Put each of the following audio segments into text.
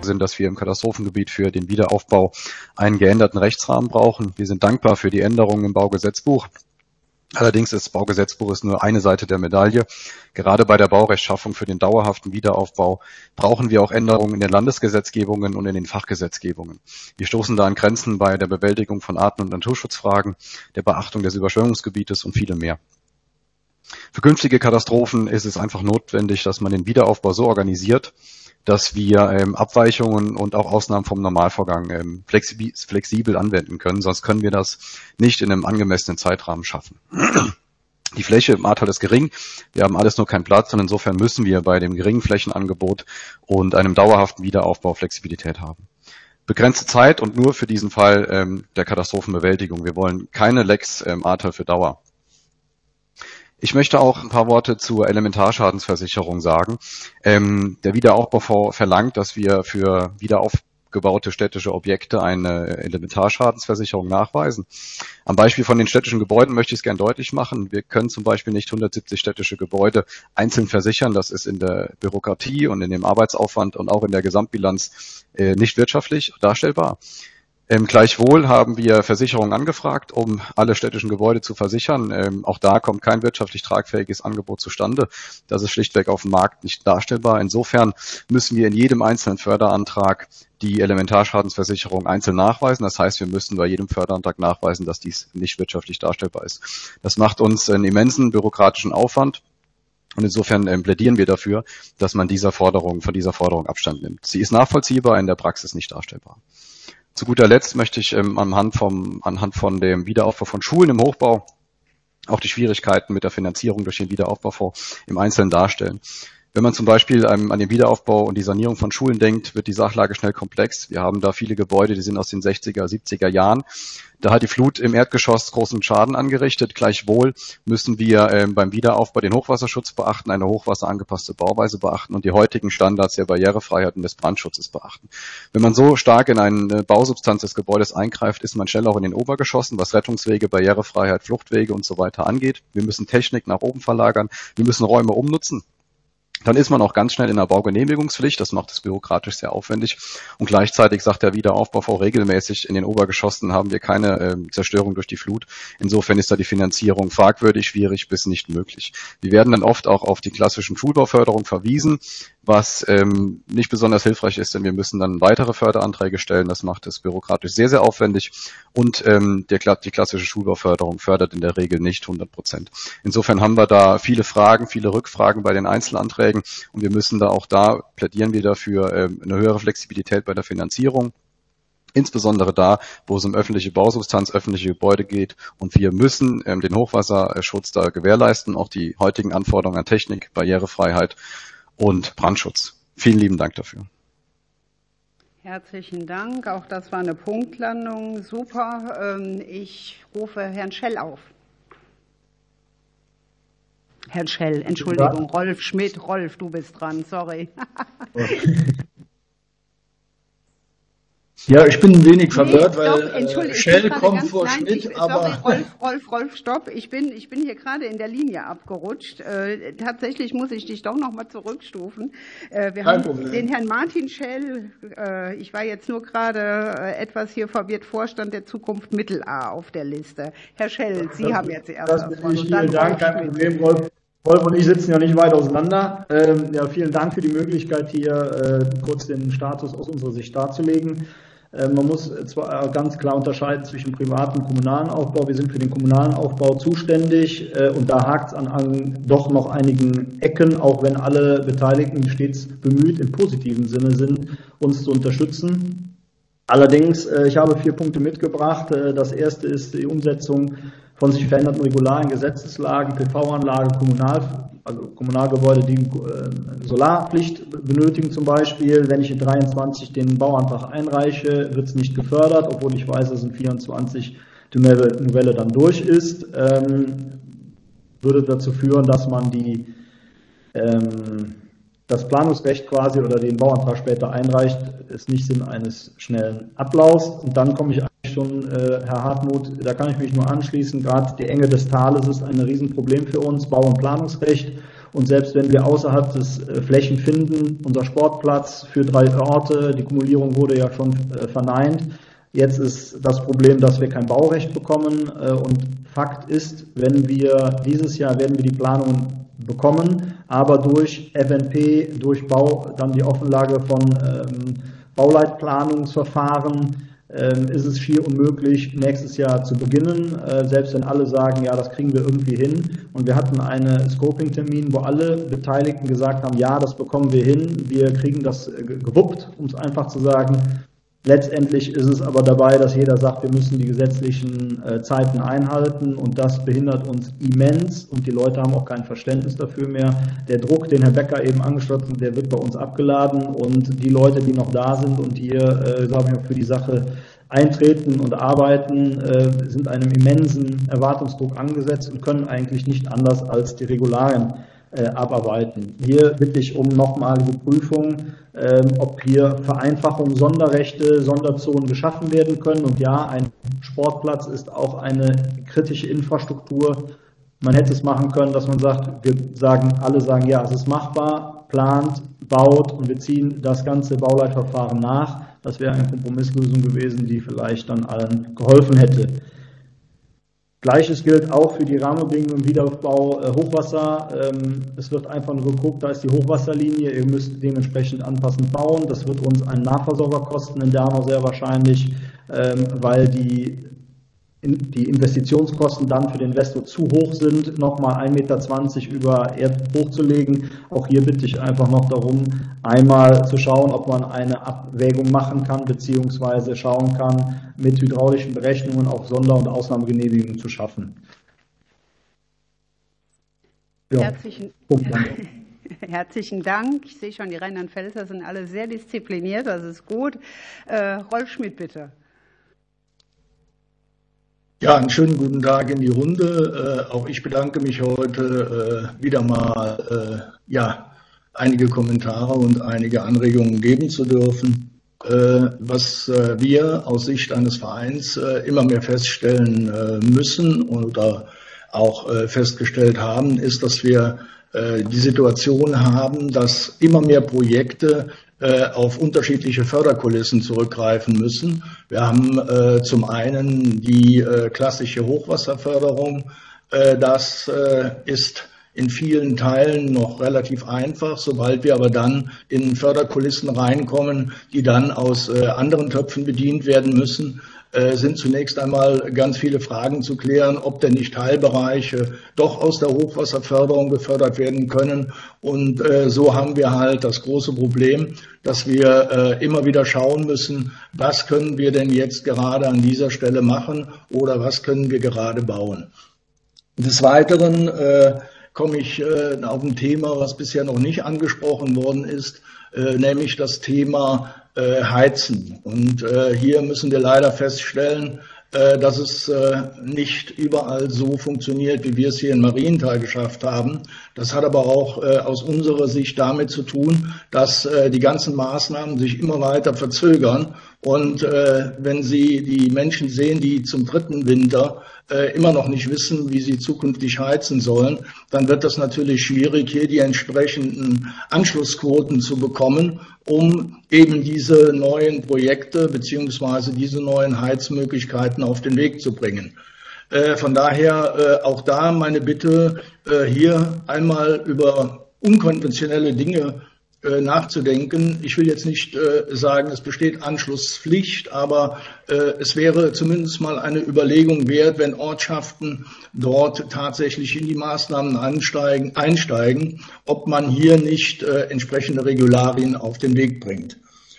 sind, dass wir im Katastrophengebiet für den Wiederaufbau einen geänderten Rechtsrahmen brauchen. Wir sind dankbar für die Änderungen im Baugesetzbuch. Allerdings ist das Baugesetzbuch nur eine Seite der Medaille. Gerade bei der Baurechtschaffung für den dauerhaften Wiederaufbau brauchen wir auch Änderungen in den Landesgesetzgebungen und in den Fachgesetzgebungen. Wir stoßen da an Grenzen bei der Bewältigung von Arten- und Naturschutzfragen, der Beachtung des Überschwemmungsgebietes und vielem mehr. Für künftige Katastrophen ist es einfach notwendig, dass man den Wiederaufbau so organisiert, dass wir Abweichungen und auch Ausnahmen vom Normalvorgang flexibel anwenden können. Sonst können wir das nicht in einem angemessenen Zeitrahmen schaffen. Die Fläche im Ahrtal ist gering. Wir haben alles nur keinen Platz und insofern müssen wir bei dem geringen Flächenangebot und einem dauerhaften Wiederaufbau Flexibilität haben. Begrenzte Zeit und nur für diesen Fall der Katastrophenbewältigung. Wir wollen keine Lex Ahrtal für Dauer. Ich möchte auch ein paar Worte zur Elementarschadensversicherung sagen. Der Wiederaufbaufonds verlangt, dass wir für wiederaufgebaute städtische Objekte eine Elementarschadensversicherung nachweisen. Am Beispiel von den städtischen Gebäuden möchte ich es gern deutlich machen. Wir können zum Beispiel nicht 170 städtische Gebäude einzeln versichern. Das ist in der Bürokratie und in dem Arbeitsaufwand und auch in der Gesamtbilanz nicht wirtschaftlich darstellbar. Gleichwohl haben wir Versicherungen angefragt, um alle städtischen Gebäude zu versichern. Auch da kommt kein wirtschaftlich tragfähiges Angebot zustande. Das ist schlichtweg auf dem Markt nicht darstellbar. Insofern müssen wir in jedem einzelnen Förderantrag die Elementarschadensversicherung einzeln nachweisen. Das heißt, wir müssen bei jedem Förderantrag nachweisen, dass dies nicht wirtschaftlich darstellbar ist. Das macht uns einen immensen bürokratischen Aufwand. Und insofern plädieren wir dafür, dass man von dieser Forderung Abstand nimmt. Sie ist nachvollziehbar, in der Praxis nicht darstellbar. Zu guter Letzt möchte ich anhand von dem Wiederaufbau von Schulen im Hochbau auch die Schwierigkeiten mit der Finanzierung durch den Wiederaufbaufonds im Einzelnen darstellen. Wenn man zum Beispiel an den Wiederaufbau und die Sanierung von Schulen denkt, wird die Sachlage schnell komplex. Wir haben da viele Gebäude, die sind aus den 60er, 70er Jahren. Da hat die Flut im Erdgeschoss großen Schaden angerichtet. Gleichwohl müssen wir beim Wiederaufbau den Hochwasserschutz beachten, eine hochwasserangepasste Bauweise beachten und die heutigen Standards der Barrierefreiheit und des Brandschutzes beachten. Wenn man so stark in eine Bausubstanz des Gebäudes eingreift, ist man schnell auch in den Obergeschossen, was Rettungswege, Barrierefreiheit, Fluchtwege und so weiter angeht. Wir müssen Technik nach oben verlagern, wir müssen Räume umnutzen. Dann ist man auch ganz schnell in der Baugenehmigungspflicht, das macht es bürokratisch sehr aufwendig und gleichzeitig sagt der Wiederaufbaufonds regelmäßig, in den Obergeschossen haben wir keine Zerstörung durch die Flut. Insofern ist da die Finanzierung fragwürdig, schwierig bis nicht möglich. Wir werden dann oft auch auf die klassischen Schulbauförderung verwiesen, was nicht besonders hilfreich ist, denn wir müssen dann weitere Förderanträge stellen. Das macht es bürokratisch sehr, sehr aufwendig und die klassische Schulbauförderung fördert in der Regel nicht 100%. Insofern haben wir da viele Fragen, viele Rückfragen bei den Einzelanträgen und wir müssen plädieren wir dafür, eine höhere Flexibilität bei der Finanzierung. Insbesondere da, wo es um öffentliche Bausubstanz, öffentliche Gebäude geht. Und wir müssen den Hochwasserschutz da gewährleisten, auch die heutigen Anforderungen an Technik, Barrierefreiheit und Brandschutz. Vielen lieben Dank dafür. Herzlichen Dank. Auch das war eine Punktlandung. Super. Ich rufe Herrn Schell auf. Herr Schell, Entschuldigung, Rolf Schmidt. Rolf, du bist dran, sorry. Ja, ich bin ein wenig verwirrt, weil Shell kommt vor Schmidt, aber... Rolf, stopp, ich bin hier gerade in der Linie abgerutscht. Tatsächlich muss ich dich doch noch mal zurückstufen. Wir haben den Herrn Martin Schell, ich war jetzt nur gerade etwas hier verwirrt, Vorstand der Zukunft Mittel-A auf der Liste. Herr Schell, Sie haben jetzt erst das Wort. Vielen Dank, kein Problem, Rolf. Rolf und ich sitzen ja nicht weit auseinander. Ja, vielen Dank für die Möglichkeit, hier kurz den Status aus unserer Sicht darzulegen. Man muss zwar ganz klar unterscheiden zwischen privaten und kommunalen Aufbau. Wir sind für den kommunalen Aufbau zuständig und da hakt es an doch noch einigen Ecken, auch wenn alle Beteiligten stets bemüht, im positiven Sinne sind, uns zu unterstützen. Allerdings, ich habe 4 Punkte mitgebracht. Das erste ist die Umsetzung von sich veränderten Regularien, Gesetzeslagen, PV-Anlage, Kommunalgebäude, die Solarpflicht benötigen zum Beispiel. Wenn ich in 23 den Bauantrag einreiche, wird es nicht gefördert, obwohl ich weiß, dass in 24 die Novelle dann durch ist. Würde dazu führen, dass man das Planungsrecht quasi oder den Bauantrag später einreicht, ist nicht Sinn eines schnellen Ablaufs. Und dann komme ich eigentlich schon, Herr Hartmut, da kann ich mich nur anschließen, gerade die Enge des Tales ist ein Riesenproblem für uns, Bau- und Planungsrecht. Und selbst wenn wir außerhalb des Flächen finden, unser Sportplatz für 3 Orte, die Kumulierung wurde ja schon verneint. Jetzt ist das Problem, dass wir kein Baurecht bekommen. Und Fakt ist, dieses Jahr werden wir die Planungen bekommen, aber durch FNP, durch dann die Offenlage von Bauleitplanungsverfahren, ist es schier unmöglich, nächstes Jahr zu beginnen, selbst wenn alle sagen, ja, das kriegen wir irgendwie hin. Und wir hatten einen Scoping-Termin, wo alle Beteiligten gesagt haben, ja, das bekommen wir hin, wir kriegen das gewuppt, um es einfach zu sagen. Letztendlich ist es aber dabei, dass jeder sagt, wir müssen die gesetzlichen Zeiten einhalten, und das behindert uns immens, und die Leute haben auch kein Verständnis dafür mehr. Der Druck, den Herr Becker eben angeschlossen hat, der wird bei uns abgeladen, und die Leute, die noch da sind und hier, sagen wir, für die Sache eintreten und arbeiten, sind einem immensen Erwartungsdruck angesetzt und können eigentlich nicht anders als die Regularien abarbeiten. Hier bitte ich um nochmalige Prüfung, ob hier Vereinfachungen, Sonderrechte, Sonderzonen geschaffen werden können. Und ja, ein Sportplatz ist auch eine kritische Infrastruktur. Man hätte es machen können, dass man sagt, alle sagen, ja, es ist machbar, plant, baut, und wir ziehen das ganze Bauleitverfahren nach. Das wäre eine Kompromisslösung gewesen, die vielleicht dann allen geholfen hätte. Gleiches gilt auch für die Rahmenbedingungen im Wiederaufbau Hochwasser. Es wird einfach nur geguckt, da ist die Hochwasserlinie, ihr müsst dementsprechend anpassend bauen. Das wird uns einen Nachversorger kosten in Dernau sehr wahrscheinlich, weil die Investitionskosten dann für den Investor zu hoch sind, nochmal 1,20 Meter über Erd hochzulegen. Auch hier bitte ich einfach noch darum, einmal zu schauen, ob man eine Abwägung machen kann, beziehungsweise schauen kann, mit hydraulischen Berechnungen auch Sonder- und Ausnahmegenehmigungen zu schaffen. Ja. Herzlichen Dank. Ich sehe schon, die Rheinland-Pfälzer sind alle sehr diszipliniert, das ist gut. Rolf Schmidt, bitte. Ja, einen schönen guten Tag in die Runde. Auch ich bedanke mich heute wieder mal, einige Kommentare und einige Anregungen geben zu dürfen. Was wir aus Sicht eines Vereins immer mehr feststellen müssen oder auch festgestellt haben, ist, dass wir die Situation haben, dass immer mehr Projekte auf unterschiedliche Förderkulissen zurückgreifen müssen. Wir haben zum einen die klassische Hochwasserförderung. Das ist in vielen Teilen noch relativ einfach. Sobald wir aber dann in Förderkulissen reinkommen, die dann aus anderen Töpfen bedient werden müssen, sind zunächst einmal ganz viele Fragen zu klären, ob denn nicht Teilbereiche doch aus der Hochwasserförderung gefördert werden können. Und so haben wir halt das große Problem, dass wir immer wieder schauen müssen, was können wir denn jetzt gerade an dieser Stelle machen oder was können wir gerade bauen. Des Weiteren komme ich auf ein Thema, was bisher noch nicht angesprochen worden ist, nämlich das Thema Heizen. Und hier müssen wir leider feststellen, dass es nicht überall so funktioniert, wie wir es hier in Marienthal geschafft haben. Das hat aber auch aus unserer Sicht damit zu tun, dass die ganzen Maßnahmen sich immer weiter verzögern. Und wenn Sie die Menschen sehen, die zum 3. Winter immer noch nicht wissen, wie sie zukünftig heizen sollen, dann wird das natürlich schwierig, hier die entsprechenden Anschlussquoten zu bekommen, um eben diese neuen Projekte beziehungsweise diese neuen Heizmöglichkeiten auf den Weg zu bringen. Von daher auch da meine Bitte, hier einmal über unkonventionelle Dinge nachzudenken. Ich will jetzt nicht sagen, es besteht Anschlusspflicht, aber es wäre zumindest mal eine Überlegung wert, wenn Ortschaften dort tatsächlich in die Maßnahmen einsteigen, ob man hier nicht entsprechende Regularien auf den Weg bringt.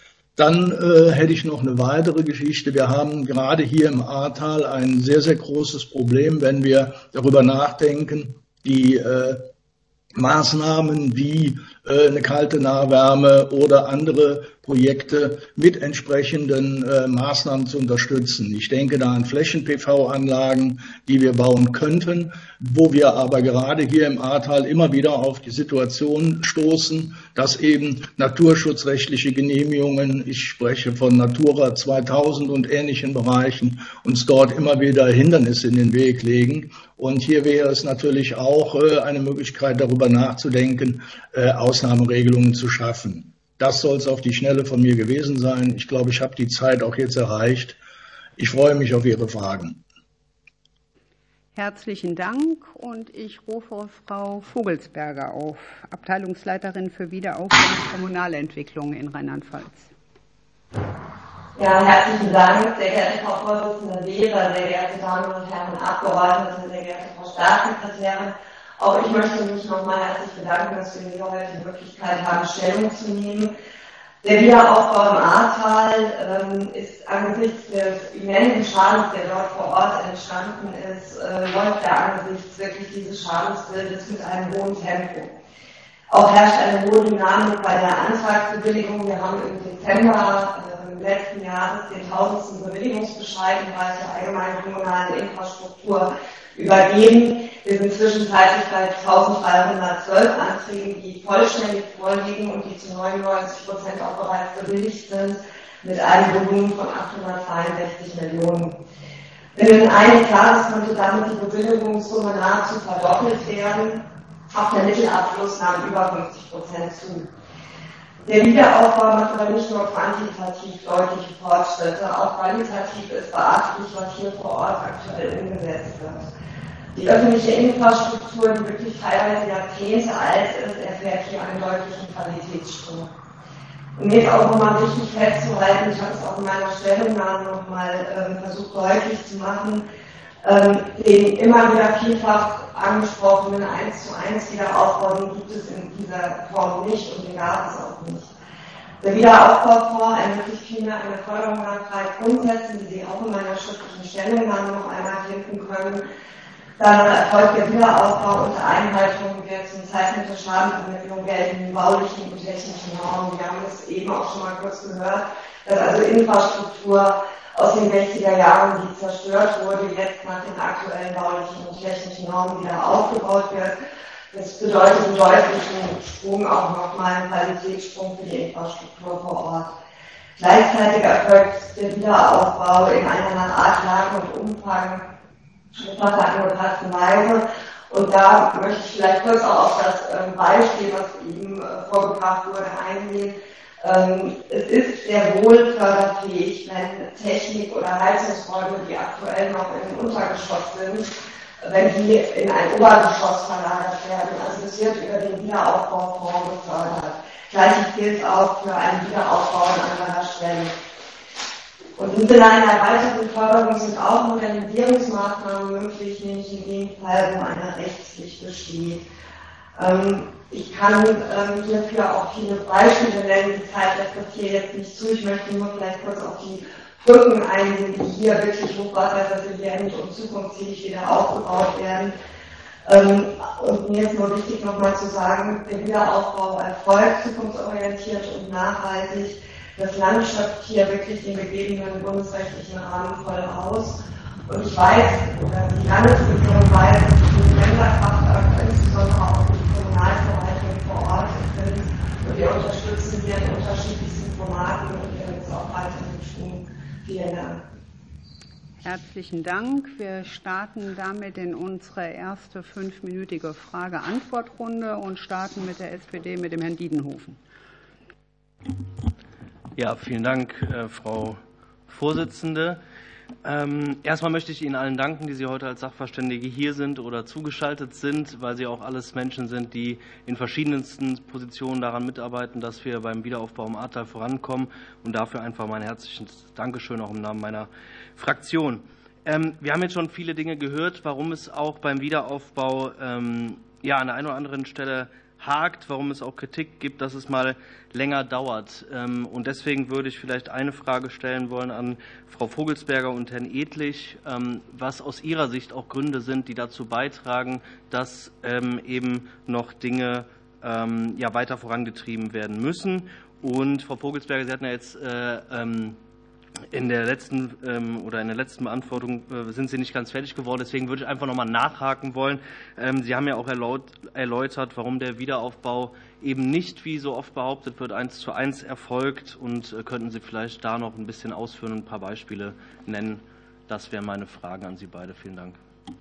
Dann hätte ich noch eine weitere Geschichte. Wir haben gerade hier im Ahrtal ein sehr, sehr großes Problem, wenn wir darüber nachdenken, die Maßnahmen wie eine kalte Nahwärme oder andere Projekte mit entsprechenden Maßnahmen zu unterstützen. Ich denke da an Flächen-PV-Anlagen, die wir bauen könnten, wo wir aber gerade hier im Ahrtal immer wieder auf die Situation stoßen, dass eben naturschutzrechtliche Genehmigungen, ich spreche von Natura 2000 und ähnlichen Bereichen, uns dort immer wieder Hindernisse in den Weg legen. Und hier wäre es natürlich auch eine Möglichkeit, darüber nachzudenken, Ausnahmeregelungen zu schaffen. Das soll es auf die Schnelle von mir gewesen sein. Ich glaube, ich habe die Zeit auch jetzt erreicht. Ich freue mich auf Ihre Fragen. Herzlichen Dank und ich rufe Frau Vogelsberger auf, Abteilungsleiterin für Wiederaufbau und Kommunalentwicklung in Rheinland-Pfalz. Ja, herzlichen Dank, sehr geehrte Frau Vorsitzende Weber, sehr geehrte Damen und Herren Abgeordnete, sehr geehrte Frau Staatssekretärin. Auch ich möchte mich nochmal herzlich bedanken, dass wir hier heute die Möglichkeit haben, Stellung zu nehmen. Der Wiederaufbau im Ahrtal ist angesichts des immensen Schadens, der dort vor Ort entstanden ist, läuft er angesichts wirklich dieses Schadensbildes mit einem hohen Tempo. Auch herrscht eine hohe Dynamik bei der Antragsbewilligung. Wir haben im Dezember letzten Jahres den 1000. Bewilligungsbescheid im Bereich der allgemeinen kommunalen Infrastruktur übergeben. Wir sind zwischenzeitlich bei 1312 Anträgen, die vollständig vorliegen und die zu 99% auch bereits bewilligt sind, mit einem Volumen von 862 Millionen. Binnen eines Jahres konnte damit die Bewilligungssumme nahezu verdoppelt werden. Auch der Mittelabfluss nahm über 50% zu. Der Wiederaufbau macht aber nicht nur quantitativ deutliche Fortschritte, auch qualitativ ist beachtlich, was hier vor Ort aktuell umgesetzt wird. Die öffentliche Infrastruktur, die wirklich teilweise Jahrzehnte alt ist, erfährt hier einen deutlichen Qualitätssprung. Und mir ist auch nochmal wichtig festzuhalten, ich habe es auch in meiner Stellungnahme nochmal versucht deutlich zu machen, den immer wieder vielfach angesprochenen 1:1 Wiederaufbau, den gibt es in dieser Form nicht und den gab es auch nicht. Der Wiederaufbaufonds ermöglicht vielmehr eine Förderung nach 3 Grundsätzen, die Sie auch in meiner schriftlichen Stellungnahme noch einmal finden können. Dann erfolgt der Wiederaufbau unter Einhaltung der zum Zeitpunkt der Schadenvermittlung geltenden baulichen und technischen Normen. Wir haben es eben auch schon mal kurz gehört, dass also Infrastruktur aus den 60er Jahren, die zerstört wurde, jetzt nach den aktuellen baulichen und technischen Normen wieder aufgebaut wird. Das bedeutet einen deutlichen Sprung, auch nochmal einen Qualitätssprung für die Infrastruktur vor Ort. Gleichzeitig erfolgt der Wiederaufbau in einer nach Art, Lage und Umfang etwas angepassten Weise. Und da möchte ich vielleicht kurz auch auf das Beispiel, was eben vorgebracht wurde, eingehen. Es ist sehr wohl förderfähig, wenn Technik oder Heizungsräume, die aktuell noch im Untergeschoss sind, wenn die in ein Obergeschoss verlagert werden. Also es wird über den Wiederaufbaufonds gefördert. Gleiches gilt auch für einen Wiederaufbau an anderer Stelle. Und im Sinne einer erweiterten Förderung sind auch Modernisierungsmaßnahmen möglich, nämlich in dem Fall, wo eine Rechtspflicht besteht. Ich kann hierfür auch viele Beispiele nennen, die Zeit lässt das hier jetzt nicht zu. Ich möchte nur vielleicht kurz auf die Brücken eingehen, die hier wirklich hochwasserresilient und zukunftsfähig wieder aufgebaut werden. Und mir ist nur wichtig nochmal zu sagen, der Wiederaufbau erfolgt zukunftsorientiert und nachhaltig. Das Land schöpft hier wirklich den gegebenen bundesrechtlichen Rahmen voll aus. Und ich weiß, oder die Landesregierung weiß, dass die Länderkraft insbesondere auch die Kommunalverwaltung vor Ort sind. Und wir unterstützen hier in unterschiedlichsten Formaten und werden es auch weiterhin tun. Vielen Dank. Herzlichen Dank. Wir starten damit in unsere erste 5-minütige Frage-Antwort-Runde und starten mit der SPD, mit dem Herrn Diedenhofen. Ja, vielen Dank, Frau Vorsitzende. Erstmal möchte ich Ihnen allen danken, die Sie heute als Sachverständige hier sind oder zugeschaltet sind, weil Sie auch alles Menschen sind, die in verschiedensten Positionen daran mitarbeiten, dass wir beim Wiederaufbau im Ahrtal vorankommen. Und dafür einfach mein herzliches Dankeschön auch im Namen meiner Fraktion. Wir haben jetzt schon viele Dinge gehört, warum es auch beim Wiederaufbau an der einen oder anderen Stelle hakt, warum es auch Kritik gibt, dass es mal länger dauert. Und deswegen würde ich vielleicht eine Frage stellen wollen an Frau Vogelsberger und Herrn Edlich, was aus Ihrer Sicht auch Gründe sind, die dazu beitragen, dass eben noch Dinge weiter vorangetrieben werden müssen. Und Frau Vogelsberger, Sie hatten ja jetzt in der letzten Beantwortung sind Sie nicht ganz fertig geworden. Deswegen würde ich einfach nochmal nachhaken wollen. Sie haben ja auch erläutert, warum der Wiederaufbau eben nicht, wie so oft behauptet wird, 1:1 erfolgt. Und könnten Sie vielleicht da noch ein bisschen ausführen und ein paar Beispiele nennen? Das wären meine Fragen an Sie beide. Vielen Dank.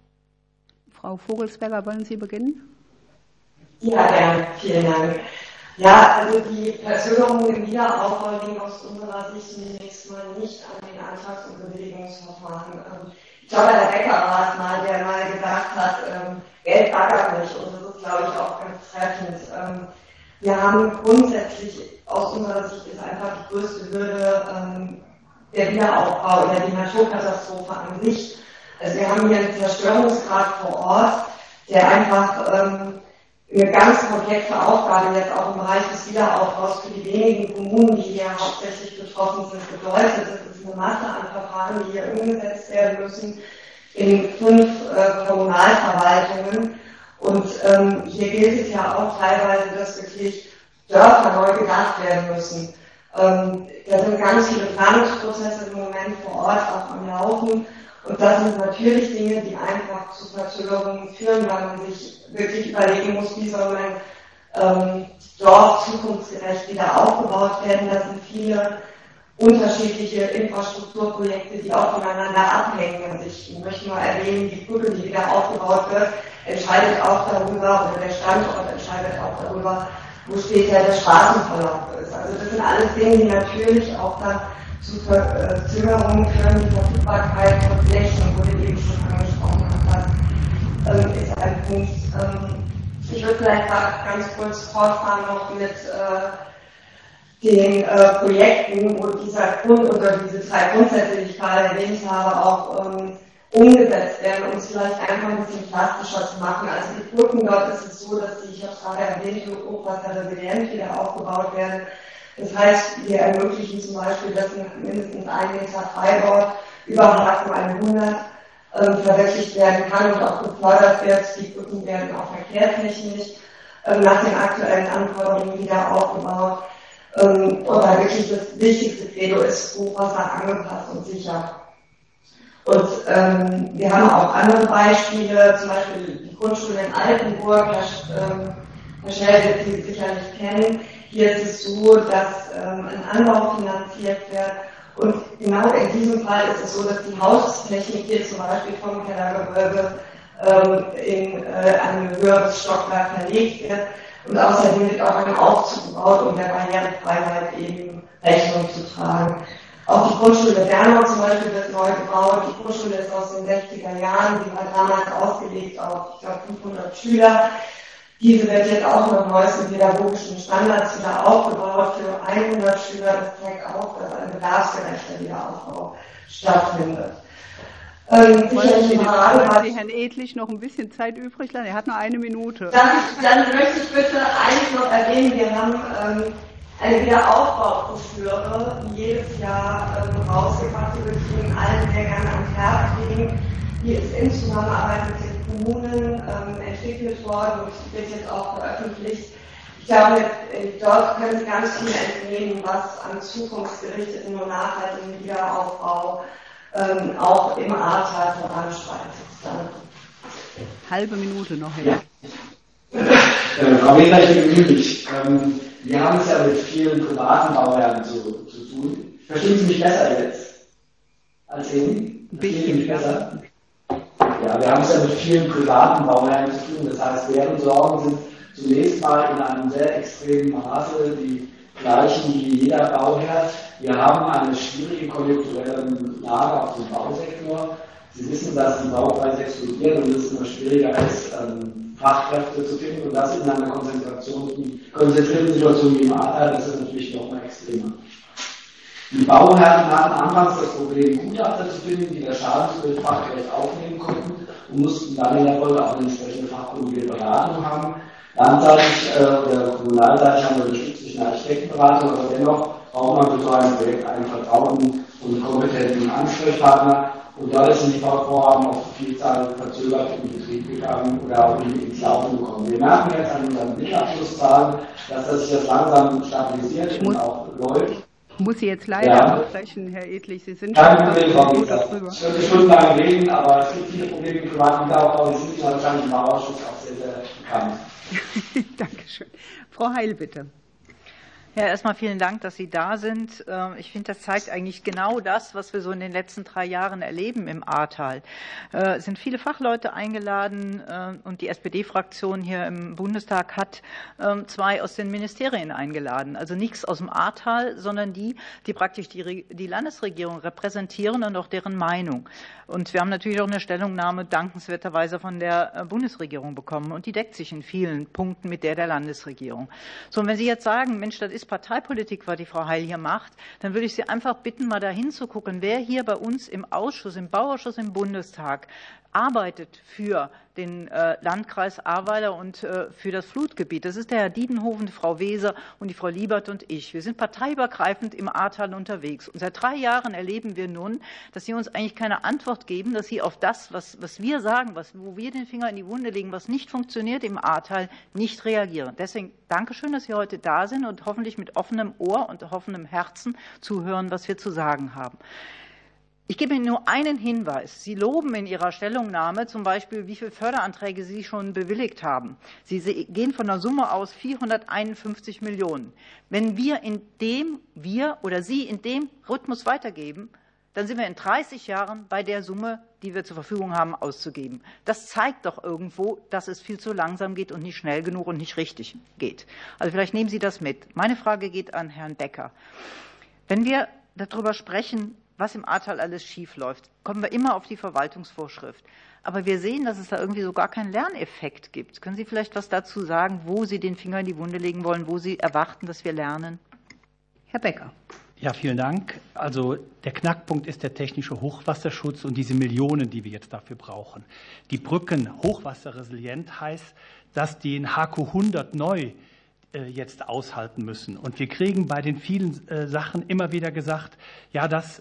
Frau Vogelsberger, wollen Sie beginnen? Ja, gerne. Vielen Dank. Ja, also die Verzögerungen im Wiederaufbau liegen aus unserer Sicht zunächst mal nicht an den Antrags- und Bewilligungsverfahren. Ich glaube, Herr Becker war es mal, der mal gesagt hat, Geld baggert nicht, und das ist, glaube ich, auch ganz treffend. Wir haben grundsätzlich, aus unserer Sicht ist einfach die größte Hürde der Wiederaufbau oder die Naturkatastrophe an sich. Also wir haben hier einen Zerstörungsgrad vor Ort, der einfach eine ganz komplexe Aufgabe jetzt auch im Bereich des Wiederaufbaus für die wenigen Kommunen, die hier hauptsächlich betroffen sind, bedeutet. Das ist eine Masse an Verfahren, die hier umgesetzt werden müssen in 5 Kommunalverwaltungen. Und hier gilt es ja auch teilweise, dass wirklich Dörfer neu gedacht werden müssen. Da sind ganz viele Planungsprozesse im Moment vor Ort auch am Laufen. Und das sind natürlich Dinge, die einfach zu Verzögerungen führen, weil man sich wirklich überlegen muss, wie soll mein Dorf zukunftsgerecht wieder aufgebaut werden. Das sind viele unterschiedliche Infrastrukturprojekte, die auch voneinander abhängen. Also ich möchte mal erwähnen, die Brücke, die wieder aufgebaut wird, entscheidet auch darüber, oder der Standort entscheidet auch darüber, wo später der Straßenverlauf ist. Also das sind alles Dinge, die natürlich auch dann zu Verzögerungen führen. Die Verfügbarkeit von Flächen wurde eben schon angesprochen. Das ist ein Punkt. Ich würde vielleicht ganz kurz fortfahren noch mit den Projekten, wo dieser Grund oder diese 3 Grundsätze, die ich gerade erwähnt habe, auch umgesetzt werden, um es vielleicht einfach ein bisschen plastischer zu machen. Also die Brücken dort ist es so, dass die, ich habe es gerade erwähnt, hochwasserresilient wieder aufgebaut werden. Das heißt, wir ermöglichen zum Beispiel, dass mindestens 1 Meter Freibau über Haken 100 verwirklicht werden kann und auch gefördert wird. Die Brücken werden auch verkehrstechnisch nach den aktuellen Anforderungen wieder aufgebaut. Und da wirklich das wichtigste Credo ist Hochwasser angepasst und sicher. Und wir haben auch andere Beispiele, zum Beispiel die Grundschule in Altenburg, Herr Schnell wird Sie sicherlich kennen. Hier ist es so, dass ein Anbau finanziert wird. Und genau in diesem Fall ist es so, dass die Haustechnik hier zum Beispiel vom Kellergewölbe in ein höheres Stockwerk verlegt wird. Und außerdem wird auch ein Aufzug gebaut, um der Barrierefreiheit eben Rechnung zu tragen. Auch die Grundschule Bernau zum Beispiel wird neu gebaut. Die Grundschule ist aus den 60er Jahren, die war damals ausgelegt auf, ich glaube, 500 Schüler. Diese wird jetzt auch nach neuesten pädagogischen Standards wieder aufgebaut für 100 Schüler. Das zeigt auch, dass ein bedarfsgerechter Wiederaufbau stattfindet. Wollen Sie Herrn Edlich noch ein bisschen Zeit übrig lassen? Er hat nur 1 Minute. Dann möchte ich bitte eins noch erwähnen. Wir haben eine Wiederaufbaubroschüre, die jedes Jahr rausgebracht wird, die in allen Ländern ans Herz legen. Die ist in Zusammenarbeit mit den Kommunen entwickelt worden und wird jetzt auch veröffentlicht. Ich glaube, dort können Sie ganz viel entnehmen, was an zukunftsgerichteten und nachhaltigen Wiederaufbau auch im Ahrtal voranschreitet. Halbe Minute noch hin. Ja. Frau Weber, ich bin glücklich. Wir haben es ja mit vielen privaten Bauherren zu tun. Verstehen Sie mich besser jetzt als eben? Verstehen Sie mich besser? Ja, wir haben es ja mit vielen privaten Bauherren zu tun. Das heißt, deren Sorgen sind zunächst mal in einem sehr extremen Maße die gleichen wie jeder Bauherr. Wir haben eine schwierige konjunkturelle Lage auf dem Bausektor. Sie wissen, dass die Baupreise explodieren und es immer schwieriger ist, Fachkräfte zu finden. Und das in einer konzentrierten Situation wie im Ahrtal, das ist natürlich noch mal extremer. Die Bauherren hatten anfangs das Problem, Gutachter zu finden, die das Schadensbild fachgerecht aufnehmen konnten und mussten dann in der Folge auch eine entsprechende fachkundige Beratung haben. Landseitig oder kommunalseitig haben wir unterstützt durch eine Architektenberatung, aber dennoch braucht man für so ein Projekt einen vertrauten und kompetenten Ansprechpartner. Und dadurch sind die Vorhaben auf Vielzahl verzögert in Betrieb gegangen oder auch nicht ins Laufen gekommen. Wir merken jetzt an unseren Mittelabschlusszahlen, dass sich das langsam stabilisiert und auch läuft. Ich muss Sie jetzt leider abbrechen, Herr Edlich. Sie sind schon gut darüber. Ich könnte stundenlang reden, aber es gibt viele Probleme im privaten Wiederaufbau, die sind wahrscheinlich im Ausschuss auch sehr, sehr bekannt. Dankeschön. Frau Heil, bitte. Ja, erstmal vielen Dank, dass Sie da sind. Ich finde, das zeigt eigentlich genau das, was wir so in den letzten 3 Jahren erleben im Ahrtal. Es sind viele Fachleute eingeladen und die SPD-Fraktion hier im Bundestag hat 2 aus den Ministerien eingeladen. Also nichts aus dem Ahrtal, sondern die praktisch die Landesregierung repräsentieren und auch deren Meinung. Und wir haben natürlich auch eine Stellungnahme dankenswerterweise von der Bundesregierung bekommen und die deckt sich in vielen Punkten mit der Landesregierung. So, und wenn Sie jetzt sagen, Mensch, das ist Parteipolitik, was die Frau Heil hier macht, dann würde ich Sie einfach bitten, mal dahin zu gucken, wer hier bei uns im Ausschuss, im Bauausschuss im Bundestag arbeitet für den Landkreis Ahrweiler und für das Flutgebiet. Das ist der Herr Diedenhofen, die Frau Weser und die Frau Liebert und ich. Wir sind parteiübergreifend im Ahrtal unterwegs. Und seit 3 Jahren erleben wir nun, dass Sie uns eigentlich keine Antwort geben, dass Sie auf das, was wir sagen, wo wir den Finger in die Wunde legen, was nicht funktioniert im Ahrtal, nicht reagieren. Deswegen Dankeschön, dass Sie heute da sind und hoffentlich mit offenem Ohr und offenem Herzen zuhören, was wir zu sagen haben. Ich gebe Ihnen nur einen Hinweis. Sie loben in Ihrer Stellungnahme zum Beispiel, wie viele Förderanträge Sie schon bewilligt haben. Sie gehen von einer Summe aus 451 Millionen. Wenn wir oder Sie in dem Rhythmus weitergeben, dann sind wir in 30 Jahren bei der Summe, die wir zur Verfügung haben, auszugeben. Das zeigt doch irgendwo, dass es viel zu langsam geht und nicht schnell genug und nicht richtig geht. Also vielleicht nehmen Sie das mit. Meine Frage geht an Herrn Becker. Wenn wir darüber sprechen, was im Ahrtal alles schief läuft, kommen wir immer auf die Verwaltungsvorschrift. Aber wir sehen, dass es da irgendwie so gar keinen Lerneffekt gibt. Können Sie vielleicht was dazu sagen, wo Sie den Finger in die Wunde legen wollen, wo Sie erwarten, dass wir lernen? Herr Becker. Ja, vielen Dank. Also der Knackpunkt ist der technische Hochwasserschutz und diese Millionen, die wir jetzt dafür brauchen. Die Brücken hochwasserresilient heißt, dass die in HQ 100 neu jetzt aushalten müssen. Und wir kriegen bei den vielen Sachen immer wieder gesagt, ja, das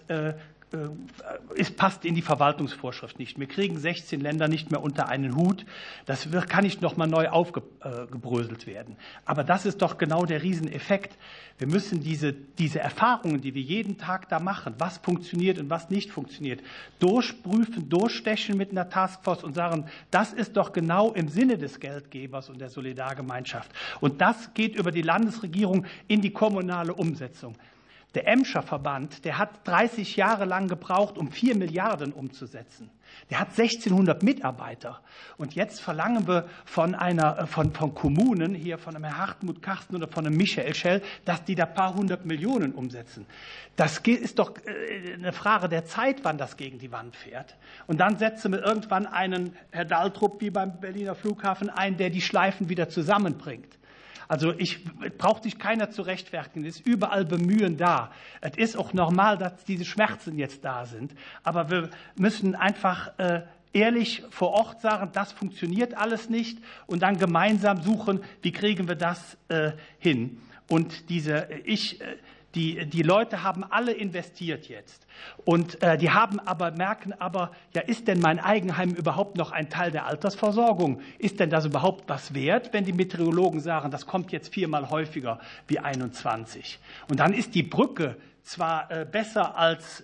passt in die Verwaltungsvorschrift nicht. Wir kriegen 16 Länder nicht mehr unter einen Hut. Das kann nicht noch mal neu aufgebröselt werden. Aber das ist doch genau der Rieseneffekt. Wir müssen diese Erfahrungen, die wir jeden Tag da machen, was funktioniert und was nicht funktioniert, durchprüfen, durchstechen mit einer Taskforce und sagen, das ist doch genau im Sinne des Geldgebers und der Solidargemeinschaft. Und das geht über die Landesregierung in die kommunale Umsetzung. Der Emscher Verband, der hat 30 Jahre lang gebraucht, um 4 Milliarden umzusetzen. Der hat 1600 Mitarbeiter. Und jetzt verlangen wir von Kommunen, hier von einem Hartmut Karsten oder von einem Michael Schell, dass die da ein paar 100 Millionen umsetzen. Das ist doch eine Frage der Zeit, wann das gegen die Wand fährt. Und dann setzen wir irgendwann einen Herr Daltrup wie beim Berliner Flughafen ein, der die Schleifen wieder zusammenbringt. Also braucht sich keiner zu rechtfertigen. Es ist überall Bemühen da. Es ist auch normal, dass diese Schmerzen jetzt da sind. Aber wir müssen einfach ehrlich vor Ort sagen, das funktioniert alles nicht und dann gemeinsam suchen, wie kriegen wir das hin. Und die Leute haben alle investiert jetzt und die merken aber, ja, ist denn mein Eigenheim überhaupt noch ein Teil der Altersversorgung? Ist denn das überhaupt was wert, wenn die Meteorologen sagen, das kommt jetzt 4-mal häufiger wie 21? Und dann ist die Brücke zwar besser als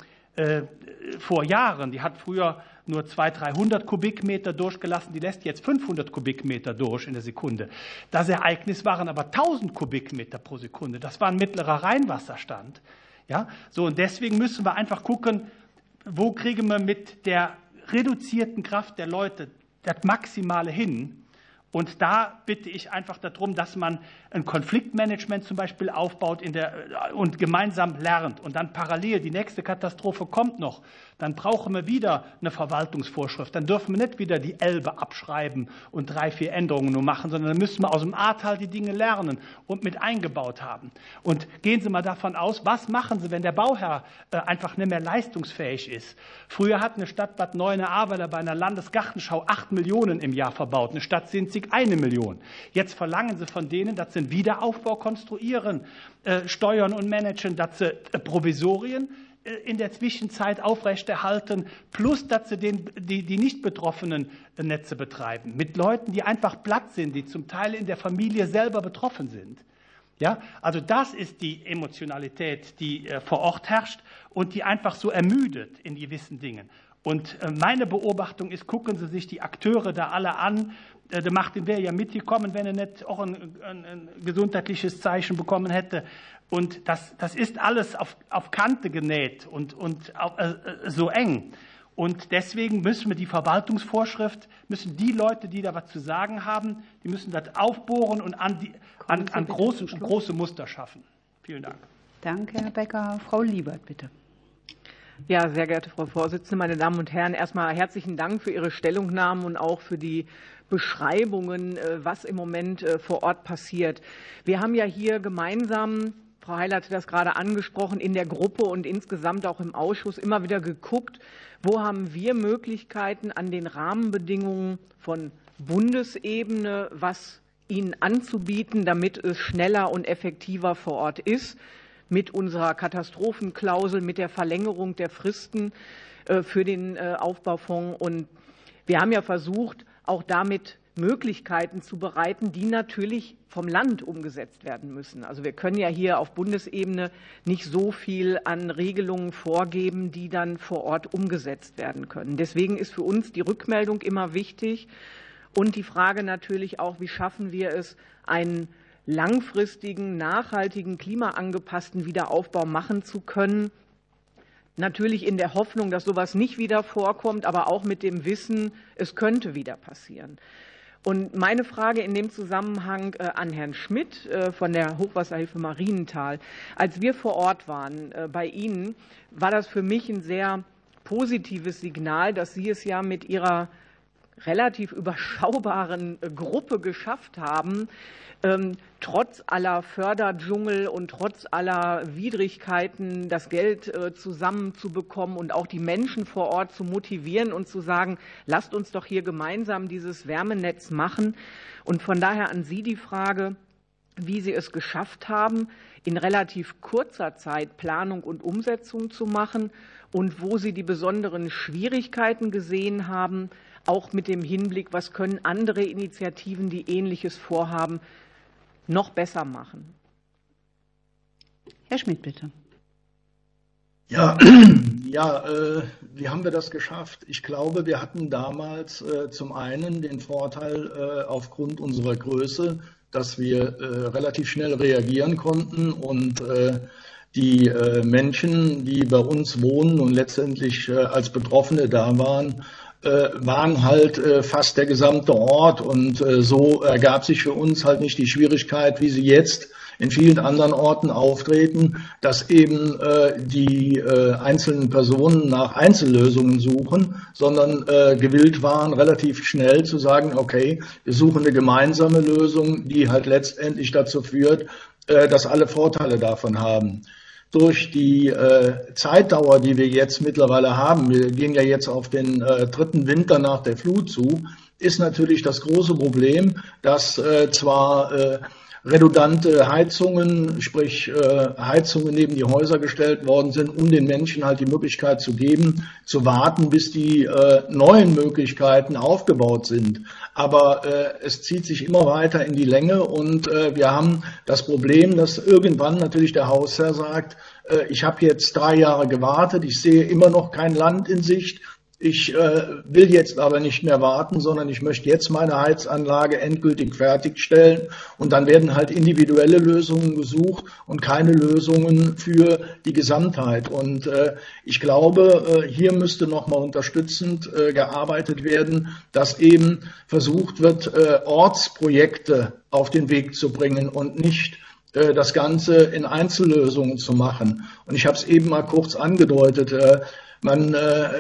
vor Jahren, die hat früher nur 200-300 Kubikmeter durchgelassen, die lässt jetzt 500 Kubikmeter durch in der Sekunde. Das Ereignis waren aber 1000 Kubikmeter pro Sekunde. Das war ein mittlerer Rheinwasserstand. Ja, so, und deswegen müssen wir einfach gucken, wo kriegen wir mit der reduzierten Kraft der Leute das Maximale hin. Und da bitte ich einfach darum, dass man ein Konfliktmanagement zum Beispiel aufbaut und gemeinsam lernt. Und dann parallel, die nächste Katastrophe kommt noch. Dann brauchen wir wieder eine Verwaltungsvorschrift. Dann dürfen wir nicht wieder die Elbe abschreiben und 3-4 Änderungen nur machen, sondern dann müssen wir aus dem Ahrtal die Dinge lernen und mit eingebaut haben. Und gehen Sie mal davon aus, was machen Sie, wenn der Bauherr einfach nicht mehr leistungsfähig ist? Früher hat eine Stadt Bad Neuenahr-Ahrweiler bei einer Landesgartenschau 8 Millionen im Jahr verbaut. Eine Stadt Sinzig 1 Million. Jetzt verlangen Sie von denen, dass sie einen Wiederaufbau konstruieren, steuern und managen, dass sie Provisorien in der Zwischenzeit aufrechterhalten, plus dass sie die nicht betroffenen Netze betreiben, mit Leuten, die einfach platt sind, die zum Teil in der Familie selber betroffen sind. Ja, also das ist die Emotionalität, die vor Ort herrscht und die einfach so ermüdet in gewissen Dingen. Und meine Beobachtung ist, gucken Sie sich die Akteure da alle an. Der Martin wäre ja mitgekommen, wenn er nicht auch ein gesundheitliches Zeichen bekommen hätte. Und das ist alles auf Kante genäht und so eng. Und deswegen müssen wir die Verwaltungsvorschrift, müssen die Leute, die da was zu sagen haben, die müssen das aufbohren und an große Muster schaffen. Vielen Dank. Danke, Herr Becker. Frau Liebert, bitte. Ja, sehr geehrte Frau Vorsitzende, meine Damen und Herren, erstmal herzlichen Dank für Ihre Stellungnahmen und auch für die Beschreibungen, was im Moment vor Ort passiert. Wir haben ja hier gemeinsam, Frau Heil hatte das gerade angesprochen, in der Gruppe und insgesamt auch im Ausschuss immer wieder geguckt, wo haben wir Möglichkeiten an den Rahmenbedingungen von Bundesebene, was ihnen anzubieten, damit es schneller und effektiver vor Ort ist, mit unserer Katastrophenklausel, mit der Verlängerung der Fristen für den Aufbaufonds. Und wir haben ja versucht, auch damit Möglichkeiten zu bereiten, die natürlich vom Land umgesetzt werden müssen. Also wir können ja hier auf Bundesebene nicht so viel an Regelungen vorgeben, die dann vor Ort umgesetzt werden können. Deswegen ist für uns die Rückmeldung immer wichtig und die Frage natürlich auch, wie schaffen wir es, einen langfristigen, nachhaltigen, klimaangepassten Wiederaufbau machen zu können. Natürlich in der Hoffnung, dass sowas nicht wieder vorkommt, aber auch mit dem Wissen, es könnte wieder passieren. Und meine Frage in dem Zusammenhang an Herrn Schmidt von der Hochwasserhilfe Marienthal. Als wir vor Ort waren bei Ihnen, war das für mich ein sehr positives Signal, dass Sie es ja mit Ihrer relativ überschaubaren Gruppe geschafft haben, trotz aller Förderdschungel und trotz aller Widrigkeiten das Geld zusammenzubekommen und auch die Menschen vor Ort zu motivieren und zu sagen, lasst uns doch hier gemeinsam dieses Wärmenetz machen. Und von daher an Sie die Frage, wie Sie es geschafft haben, in relativ kurzer Zeit Planung und Umsetzung zu machen und wo Sie die besonderen Schwierigkeiten gesehen haben, auch mit dem Hinblick, was können andere Initiativen, die Ähnliches vorhaben, noch besser machen. Herr Schmidt, bitte. Ja, wie haben wir das geschafft? Ich glaube, wir hatten damals zum einen den Vorteil aufgrund unserer Größe, dass wir relativ schnell reagieren konnten und die Menschen, die bei uns wohnen und letztendlich als Betroffene da waren, waren halt fast der gesamte Ort und so ergab sich für uns halt nicht die Schwierigkeit, wie sie jetzt in vielen anderen Orten auftreten, dass eben die einzelnen Personen nach Einzellösungen suchen, sondern gewillt waren, relativ schnell zu sagen, okay, wir suchen eine gemeinsame Lösung, die halt letztendlich dazu führt, dass alle Vorteile davon haben. Durch die Zeitdauer, die wir jetzt mittlerweile haben, wir gehen ja jetzt auf den dritten Winter nach der Flut zu, ist natürlich das große Problem, dass zwar redundante Heizungen, sprich Heizungen neben die Häuser gestellt worden sind, um den Menschen halt die Möglichkeit zu geben, zu warten, bis die neuen Möglichkeiten aufgebaut sind. Aber es zieht sich immer weiter in die Länge und wir haben das Problem, dass irgendwann natürlich der Hausherr sagt, ich habe jetzt 3 Jahre gewartet, ich sehe immer noch kein Land in Sicht. Ich will jetzt aber nicht mehr warten, sondern ich möchte jetzt meine Heizanlage endgültig fertigstellen. Und dann werden halt individuelle Lösungen gesucht und keine Lösungen für die Gesamtheit. Und ich glaube, hier müsste nochmal unterstützend gearbeitet werden, dass eben versucht wird, Ortsprojekte auf den Weg zu bringen und nicht das Ganze in Einzellösungen zu machen. Und ich habe es eben mal kurz angedeutet. Man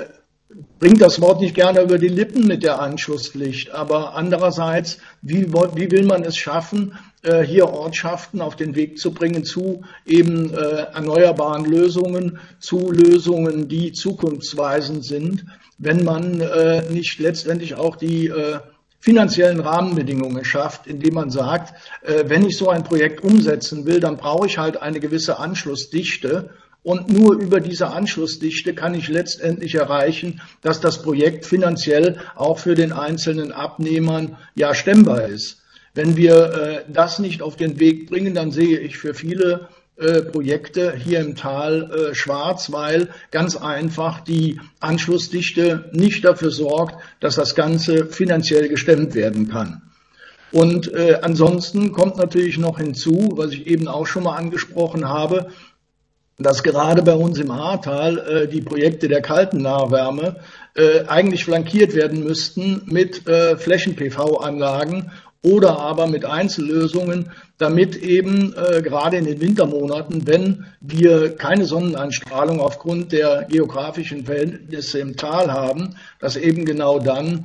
bringt das Wort nicht gerne über die Lippen mit der Anschlusspflicht, aber andererseits, wie will man es schaffen, hier Ortschaften auf den Weg zu bringen zu eben erneuerbaren Lösungen, zu Lösungen, die zukunftsweisend sind, wenn man nicht letztendlich auch die finanziellen Rahmenbedingungen schafft, indem man sagt, wenn ich so ein Projekt umsetzen will, dann brauche ich halt eine gewisse Anschlussdichte. Und nur über diese Anschlussdichte kann ich letztendlich erreichen, dass das Projekt finanziell auch für den einzelnen Abnehmern ja stemmbar ist. Wenn wir das nicht auf den Weg bringen, dann sehe ich für viele Projekte hier im Tal schwarz, weil ganz einfach die Anschlussdichte nicht dafür sorgt, dass das Ganze finanziell gestemmt werden kann. Und ansonsten kommt natürlich noch hinzu, was ich eben auch schon mal angesprochen habe, dass gerade bei uns im Ahrtal die Projekte der kalten Nahwärme eigentlich flankiert werden müssten mit Flächen-PV-Anlagen oder aber mit Einzellösungen, damit eben gerade in den Wintermonaten, wenn wir keine Sonneneinstrahlung aufgrund der geografischen Verhältnisse im Tal haben, dass eben genau dann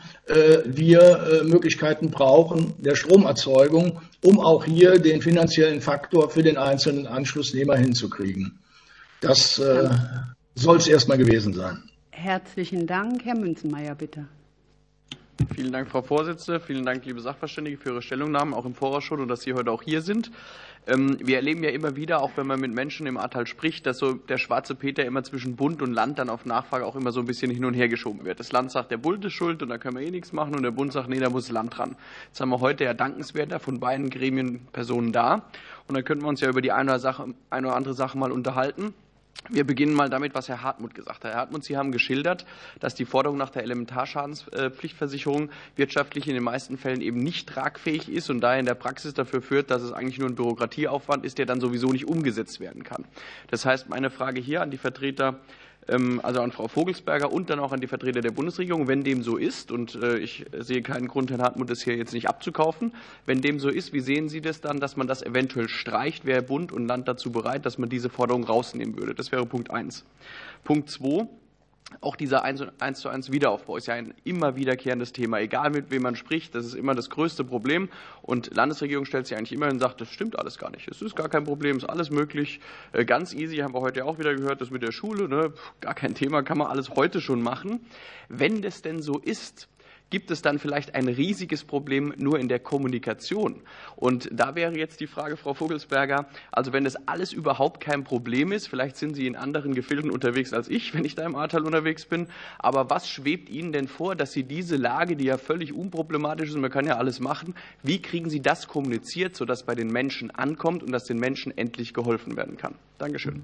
wir Möglichkeiten brauchen der Stromerzeugung, um auch hier den finanziellen Faktor für den einzelnen Anschlussnehmer hinzukriegen. Das soll es erstmal gewesen sein. Herzlichen Dank. Herr Münzenmaier, bitte. Vielen Dank, Frau Vorsitzende. Vielen Dank, liebe Sachverständige, für Ihre Stellungnahmen, auch im Voraus schon, und dass Sie heute auch hier sind. Wir erleben ja immer wieder, auch wenn man mit Menschen im Ahrtal spricht, dass so der schwarze Peter immer zwischen Bund und Land dann auf Nachfrage auch immer so ein bisschen hin und her geschoben wird. Das Land sagt, der Bund ist schuld und da können wir eh nichts machen, und der Bund sagt, nee, da muss das Land dran. Jetzt haben wir heute ja dankenswerter von beiden Gremien Personen da, und dann könnten wir uns ja über die eine oder andere Sache mal unterhalten. Wir beginnen mal damit, was Herr Hartmut gesagt hat. Herr Hartmut, Sie haben geschildert, dass die Forderung nach der Elementarschadenspflichtversicherung wirtschaftlich in den meisten Fällen eben nicht tragfähig ist und daher in der Praxis dafür führt, dass es eigentlich nur ein Bürokratieaufwand ist, der dann sowieso nicht umgesetzt werden kann. Das heißt, meine Frage hier an die Vertreter, also an Frau Vogelsberger und dann auch an die Vertreter der Bundesregierung, wenn dem so ist, und ich sehe keinen Grund, Herrn Hartmut das hier jetzt nicht abzukaufen, wenn dem so ist, wie sehen Sie das dann, dass man das eventuell streicht? Wäre Bund und Land dazu bereit, dass man diese Forderung rausnehmen würde? Das wäre Punkt 1. Punkt 2. Auch dieser 1:1 Wiederaufbau ist ja ein immer wiederkehrendes Thema, egal mit wem man spricht, das ist immer das größte Problem, und Landesregierung stellt sich eigentlich immer hin und sagt, das stimmt alles gar nicht, es ist gar kein Problem, ist alles möglich, ganz easy, haben wir heute auch wieder gehört, das mit der Schule, ne, gar kein Thema, kann man alles heute schon machen. Wenn das denn so ist, gibt es dann vielleicht ein riesiges Problem nur in der Kommunikation? Und da wäre jetzt die Frage, Frau Vogelsberger, also wenn das alles überhaupt kein Problem ist, vielleicht sind Sie in anderen Gefilden unterwegs als ich, wenn ich da im Ahrtal unterwegs bin, aber was schwebt Ihnen denn vor, dass Sie diese Lage, die ja völlig unproblematisch ist, und man kann ja alles machen, wie kriegen Sie das kommuniziert, sodass bei den Menschen ankommt und dass den Menschen endlich geholfen werden kann? Dankeschön.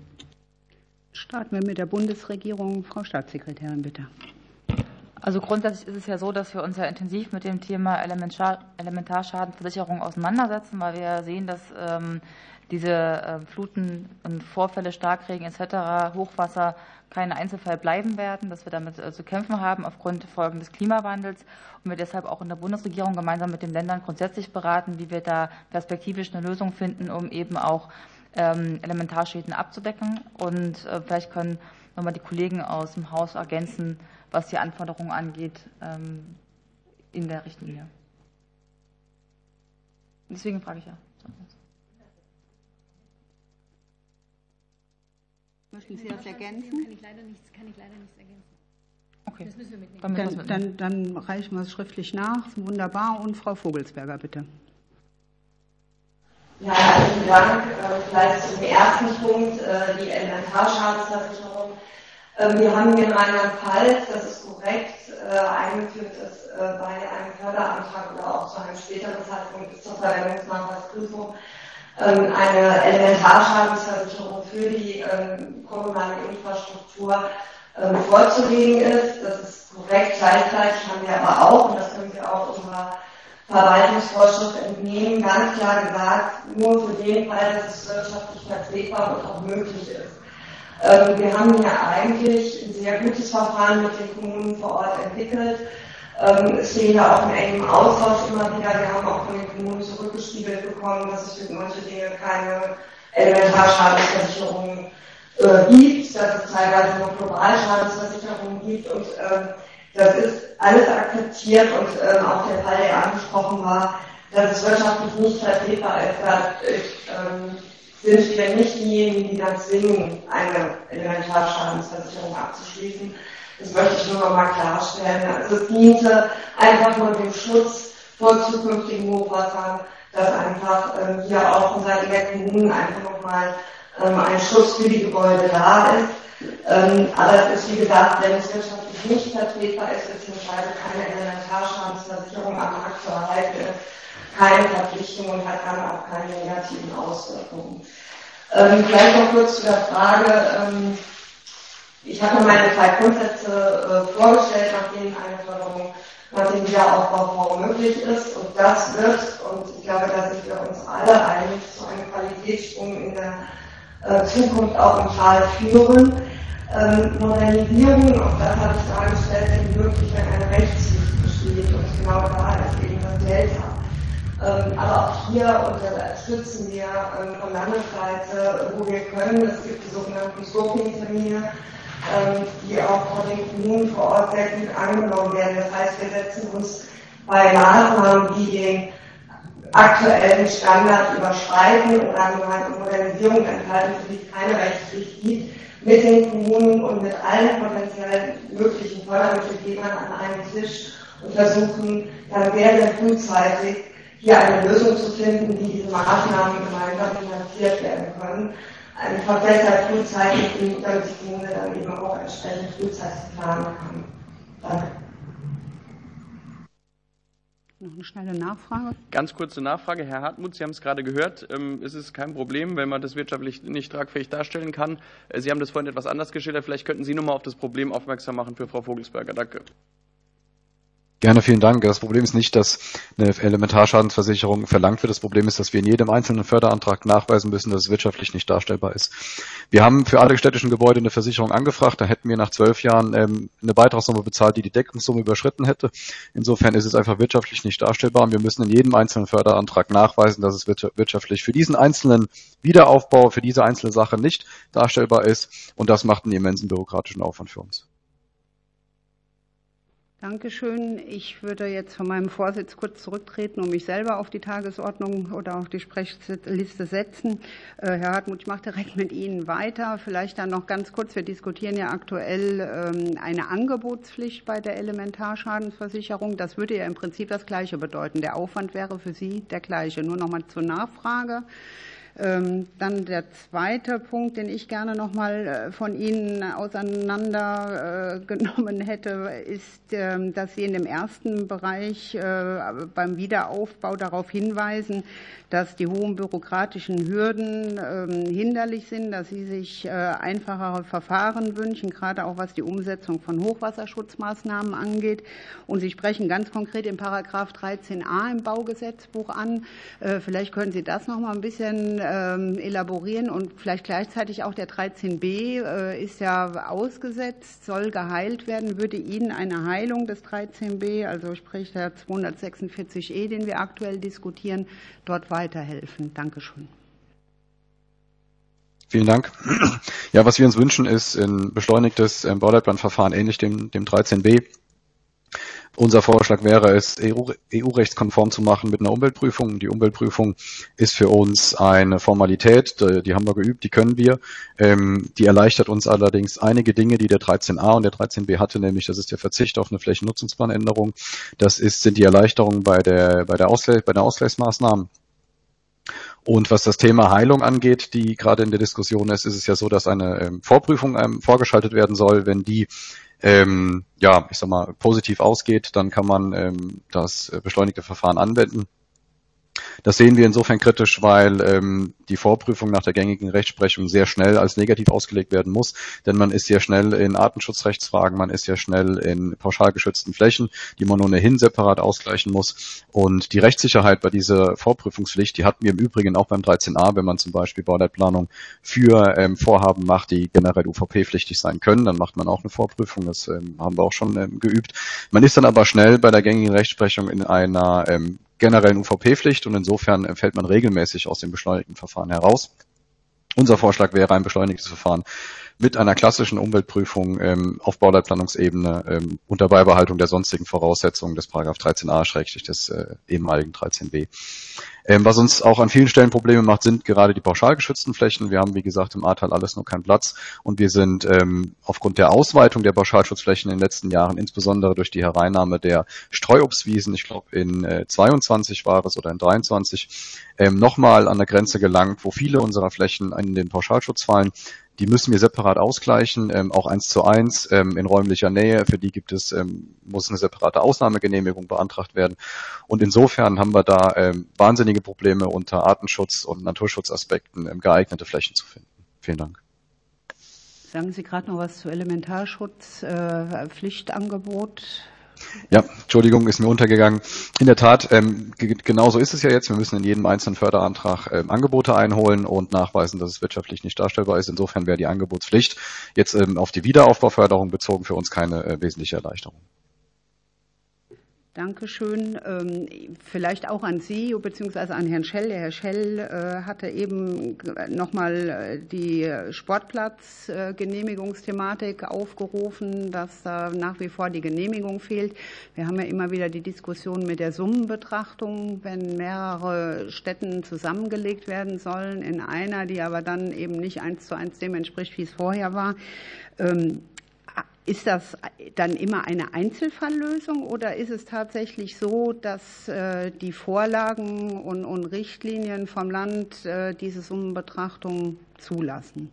Starten wir mit der Bundesregierung. Frau Staatssekretärin, bitte. Also grundsätzlich ist es ja so, dass wir uns ja intensiv mit dem Thema Elementarschadenversicherung auseinandersetzen, weil wir sehen, dass diese Fluten und Vorfälle, Starkregen etc., Hochwasser keine Einzelfall bleiben werden, dass wir damit zu kämpfen haben aufgrund Folgen des Klimawandels, und wir deshalb auch in der Bundesregierung gemeinsam mit den Ländern grundsätzlich beraten, wie wir da perspektivisch eine Lösung finden, um eben auch Elementarschäden abzudecken. Und vielleicht können nochmal die Kollegen aus dem Haus ergänzen, was die Anforderungen angeht in der Richtlinie. Deswegen frage ich ja. Möchten Sie das ergänzen? Kann ich leider nichts ergänzen. Okay. Das müssen wir mitnehmen. Dann reichen wir es schriftlich nach. Wunderbar. Und Frau Vogelsberger, bitte. Ja, herzlichen Dank. Vielleicht zum ersten Punkt, die Elementarschadensversicherung. Wir haben hier in Rheinland-Pfalz, das ist korrekt, eingeführt ist bei einem Förderantrag oder auch zu einem späteren Zeitpunkt bis zur Verwendungsnachweisprüfung eine Elementarschadensversicherung für die kommunale Infrastruktur vorzulegen ist. Das ist korrekt. Gleichzeitig haben wir aber auch, und das können wir auch unserer Verwaltungsvorschrift entnehmen, ganz klar gesagt, nur für den Fall, dass es wirtschaftlich vertretbar und auch möglich ist. Wir haben hier eigentlich ein sehr gutes Verfahren mit den Kommunen vor Ort entwickelt. Es steht ja auch in engem Austausch immer wieder. Wir haben auch von den Kommunen zurückgespiegelt bekommen, dass es für manche Dinge keine Elementarschadensversicherung gibt, dass es teilweise nur Globalschadensversicherungen gibt, und das ist alles akzeptiert, und auch der Fall, der angesprochen war, dass es wirtschaftlich nicht vertretbar ist, sind wir nicht diejenigen, die dann zwingen, eine Elementarschadensversicherung abzuschließen. Das möchte ich nur noch mal klarstellen. Also es diente einfach nur dem Schutz vor zukünftigen Hochwassern, dass einfach hier auch von Seiten der Kommunen einfach nochmal ein Schutz für die Gebäude da ist. Aber es ist, wie gesagt, wenn es wirtschaftlich nicht vertretbar ist, beziehungsweise keine Elementarschadensversicherung am Markt zu erhalten ist, keine Verpflichtung und hat dann auch keine negativen Auswirkungen. Vielleicht noch kurz zu der Frage, ich habe meine 2 Grundsätze vorgestellt, nachdem eine Förderung nach dem Wiederaufbaufonds möglich ist. Und das wird, und ich glaube, da sind wir uns alle einig, zu einem Qualitätssprung in der Zukunft auch im Tal führen. Modernisieren, auch das habe ich dargestellt, sind möglich, wenn eine Rechtspflicht besteht. Und genau da ist eben das Delta. Aber auch hier unterstützen wir von Landesseite, wo wir können. Es gibt die sogenannten Scoping-Termine, die auch von den Kommunen vor Ort sehr gut angenommen werden. Das heißt, wir setzen uns bei Maßnahmen, die den aktuellen Standard überschreiten oder eine Modernisierung enthalten, für die es keine Rechtspflicht gibt, mit den Kommunen und mit allen potenziell möglichen Fördermittelgebern an einen Tisch und versuchen dann sehr, sehr frühzeitig hier eine Lösung zu finden, wie diese Maßnahmen gemeinsam finanziert werden können. Einfach deshalb frühzeitig, damit die Kommune dann eben auch entsprechend frühzeitig planen kann. Danke. Noch eine schnelle Nachfrage. Ganz kurze Nachfrage. Herr Hartmut, Sie haben es gerade gehört. Es ist kein Problem, wenn man das wirtschaftlich nicht tragfähig darstellen kann. Sie haben das vorhin etwas anders geschildert. Vielleicht könnten Sie nochmal auf das Problem aufmerksam machen für Frau Vogelsberger. Danke. Gerne, vielen Dank. Das Problem ist nicht, dass eine Elementarschadensversicherung verlangt wird. Das Problem ist, dass wir in jedem einzelnen Förderantrag nachweisen müssen, dass es wirtschaftlich nicht darstellbar ist. Wir haben für alle städtischen Gebäude eine Versicherung angefragt. Da hätten wir nach 12 Jahren eine Beitragssumme bezahlt, die die Deckungssumme überschritten hätte. Insofern ist es einfach wirtschaftlich nicht darstellbar. Und wir müssen in jedem einzelnen Förderantrag nachweisen, dass es wirtschaftlich für diesen einzelnen Wiederaufbau, für diese einzelne Sache nicht darstellbar ist. Und das macht einen immensen bürokratischen Aufwand für uns. Dankeschön. Ich würde jetzt von meinem Vorsitz kurz zurücktreten und mich selber auf die Tagesordnung oder auf die Sprechliste setzen. Herr Hartmut, ich mache direkt mit Ihnen weiter. Vielleicht dann noch ganz kurz. Wir diskutieren ja aktuell eine Angebotspflicht bei der Elementarschadensversicherung. Das würde ja im Prinzip das Gleiche bedeuten. Der Aufwand wäre für Sie der gleiche. Nur noch mal zur Nachfrage. Dann der zweite Punkt, den ich gerne noch mal von Ihnen auseinandergenommen hätte, ist, dass Sie in dem ersten Bereich beim Wiederaufbau darauf hinweisen, dass die hohen bürokratischen Hürden hinderlich sind, dass Sie sich einfachere Verfahren wünschen, gerade auch was die Umsetzung von Hochwasserschutzmaßnahmen angeht. Und Sie sprechen ganz konkret in Paragraph 13a im Baugesetzbuch an. Vielleicht können Sie das noch mal ein bisschen elaborieren und vielleicht gleichzeitig auch der 13b ist ja ausgesetzt, soll geheilt werden. Würde Ihnen eine Heilung des 13b, also sprich der 246e, den wir aktuell diskutieren, dort weiterhelfen? Dankeschön. Vielen Dank. Ja, was wir uns wünschen, ist ein beschleunigtes Bauleitplanverfahren ähnlich dem 13b. Unser Vorschlag wäre es, EU-rechtskonform zu machen mit einer Umweltprüfung. Die Umweltprüfung ist für uns eine Formalität, die haben wir geübt, die können wir. Die erleichtert uns allerdings einige Dinge, die der 13a und der 13b hatte, nämlich das ist der Verzicht auf eine Flächennutzungsplanänderung. Das sind die Erleichterungen bei der Ausgleichsmaßnahmen. Und was das Thema Heilung angeht, die gerade in der Diskussion ist es ja so, dass eine Vorprüfung vorgeschaltet werden soll. Wenn die positiv ausgeht, dann kann man das beschleunigte Verfahren anwenden. Das sehen wir insofern kritisch, weil die Vorprüfung nach der gängigen Rechtsprechung sehr schnell als negativ ausgelegt werden muss, denn man ist sehr schnell in Artenschutzrechtsfragen, man ist sehr schnell in pauschal geschützten Flächen, die man ohnehin separat ausgleichen muss. Und die Rechtssicherheit bei dieser Vorprüfungspflicht, die hatten wir im Übrigen auch beim 13a, wenn man zum Beispiel Bauleitplanung für Vorhaben macht, die generell UVP-pflichtig sein können, dann macht man auch eine Vorprüfung, das haben wir auch schon geübt. Man ist dann aber schnell bei der gängigen Rechtsprechung in einer generellen UVP-Pflicht und insofern fällt man regelmäßig aus dem beschleunigten Verfahren heraus. Unser Vorschlag wäre ein beschleunigtes Verfahren mit einer klassischen Umweltprüfung auf Bauleitplanungsebene unter Beibehaltung der sonstigen Voraussetzungen des § 13a/ des ehemaligen 13b. Was uns auch an vielen Stellen Probleme macht, sind gerade die pauschal geschützten Flächen. Wir haben, wie gesagt, im Ahrtal alles nur keinen Platz und wir sind aufgrund der Ausweitung der Pauschalschutzflächen in den letzten Jahren, insbesondere durch die Hereinnahme der Streuobstwiesen, ich glaube in 22 war es oder in 23, nochmal an der Grenze gelangt, wo viele unserer Flächen in den Pauschalschutz fallen. Die müssen wir separat ausgleichen, auch 1:1 in räumlicher Nähe. Für die muss eine separate Ausnahmegenehmigung beantragt werden. Und insofern haben wir da wahnsinnige Probleme unter Artenschutz- und Naturschutzaspekten geeignete Flächen zu finden. Vielen Dank. Sagen Sie gerade noch was zu Elementarschutz, Pflichtangebot? Ja, Entschuldigung, ist mir untergegangen. In der Tat, genauso ist es ja jetzt. Wir müssen in jedem einzelnen Förderantrag Angebote einholen und nachweisen, dass es wirtschaftlich nicht darstellbar ist. Insofern wäre die Angebotspflicht jetzt auf die Wiederaufbauförderung bezogen für uns keine wesentliche Erleichterung. Dankeschön. Vielleicht auch an Sie bzw. an Herrn Schell. Der Herr Schell hatte eben nochmal die Sportplatzgenehmigungsthematik aufgerufen, dass da nach wie vor die Genehmigung fehlt. Wir haben ja immer wieder die Diskussion mit der Summenbetrachtung, wenn mehrere Stätten zusammengelegt werden sollen in einer, die aber dann eben nicht 1:1 dem entspricht, wie es vorher war. Ist das dann immer eine Einzelfalllösung oder ist es tatsächlich so, dass die Vorlagen und Richtlinien vom Land diese Summenbetrachtung zulassen?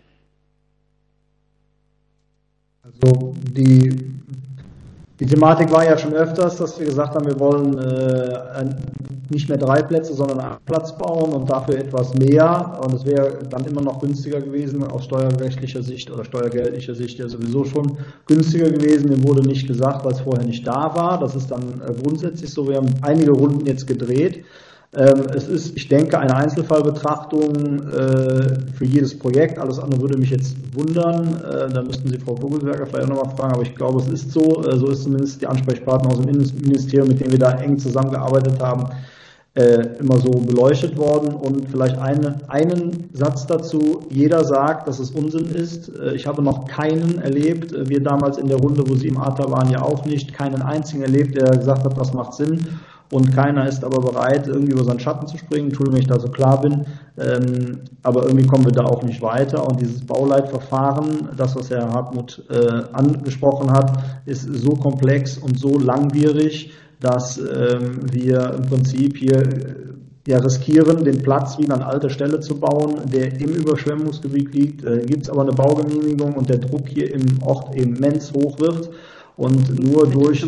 Also die Thematik war ja schon öfters, dass wir gesagt haben, wir wollen nicht mehr 3 Plätze, sondern einen Platz bauen und dafür etwas mehr. Und es wäre dann immer noch günstiger gewesen aus steuerrechtlicher Sicht oder steuergeldlicher Sicht ja sowieso schon günstiger gewesen. Dem wurde nicht gesagt, weil es vorher nicht da war. Das ist dann grundsätzlich so. Wir haben einige Runden jetzt gedreht. Es ist, ich denke, eine Einzelfallbetrachtung für jedes Projekt. Alles andere würde mich jetzt wundern. Da müssten Sie Frau Vogelsberger vielleicht auch nochmal fragen, aber ich glaube, es ist so. So ist zumindest die Ansprechpartner aus dem Innenministerium, mit denen wir da eng zusammengearbeitet haben, immer so beleuchtet worden. Und vielleicht einen Satz dazu. Jeder sagt, dass es Unsinn ist. Ich habe noch keinen erlebt, wir damals in der Runde, wo Sie im Ahrtal waren, ja auch nicht, keinen einzigen erlebt, der gesagt hat, das macht Sinn. Und keiner ist aber bereit, irgendwie über seinen Schatten zu springen. Entschuldigung, wenn ich da so klar bin. Aber irgendwie kommen wir da auch nicht weiter. Und dieses Bauleitverfahren, das, was Herr Hartmut angesprochen hat, ist so komplex und so langwierig, dass wir im Prinzip hier ja riskieren, den Platz wieder an alter Stelle zu bauen, der im Überschwemmungsgebiet liegt. Gibt es aber eine Baugenehmigung und der Druck hier im Ort immens hoch wird. Und nur durch...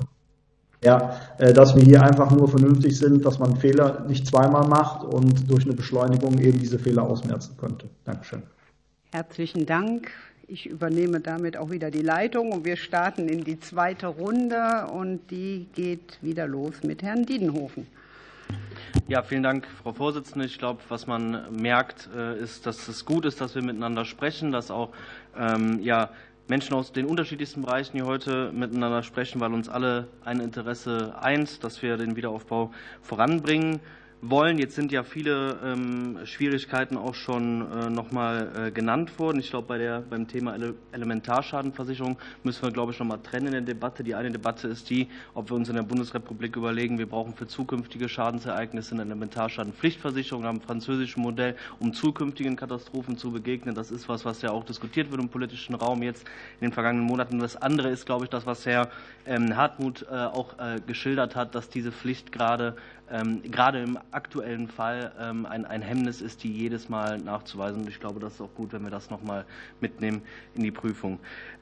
Ja, dass wir hier einfach nur vernünftig sind, dass man Fehler nicht zweimal macht und durch eine Beschleunigung eben diese Fehler ausmerzen könnte. Dankeschön. Herzlichen Dank. Ich übernehme damit auch wieder die Leitung und wir starten in die zweite Runde und die geht wieder los mit Herrn Diedenhofen. Ja, vielen Dank, Frau Vorsitzende. Ich glaube, was man merkt, ist, dass es gut ist, dass wir miteinander sprechen, dass auch Menschen aus den unterschiedlichsten Bereichen hier heute miteinander sprechen, weil uns alle ein Interesse eint, dass wir den Wiederaufbau voranbringen wollen. Jetzt sind ja viele Schwierigkeiten auch schon nochmal genannt worden. Ich glaube, beim Thema Elementarschadenversicherung müssen wir, glaube ich, nochmal trennen in der Debatte. Die eine Debatte ist die, ob wir uns in der Bundesrepublik überlegen, wir brauchen für zukünftige Schadensereignisse eine Elementarschadenpflichtversicherung nach dem französischen Modell, um zukünftigen Katastrophen zu begegnen. Das ist was ja auch diskutiert wird im politischen Raum jetzt in den vergangenen Monaten. Das andere ist, glaube ich, das, was Herr Hartmut auch geschildert hat, dass diese Pflicht gerade im aktuellen Fall ein Hemmnis ist, die jedes Mal nachzuweisen. Und ich glaube, das ist auch gut, wenn wir das nochmal mitnehmen in die Prüfung.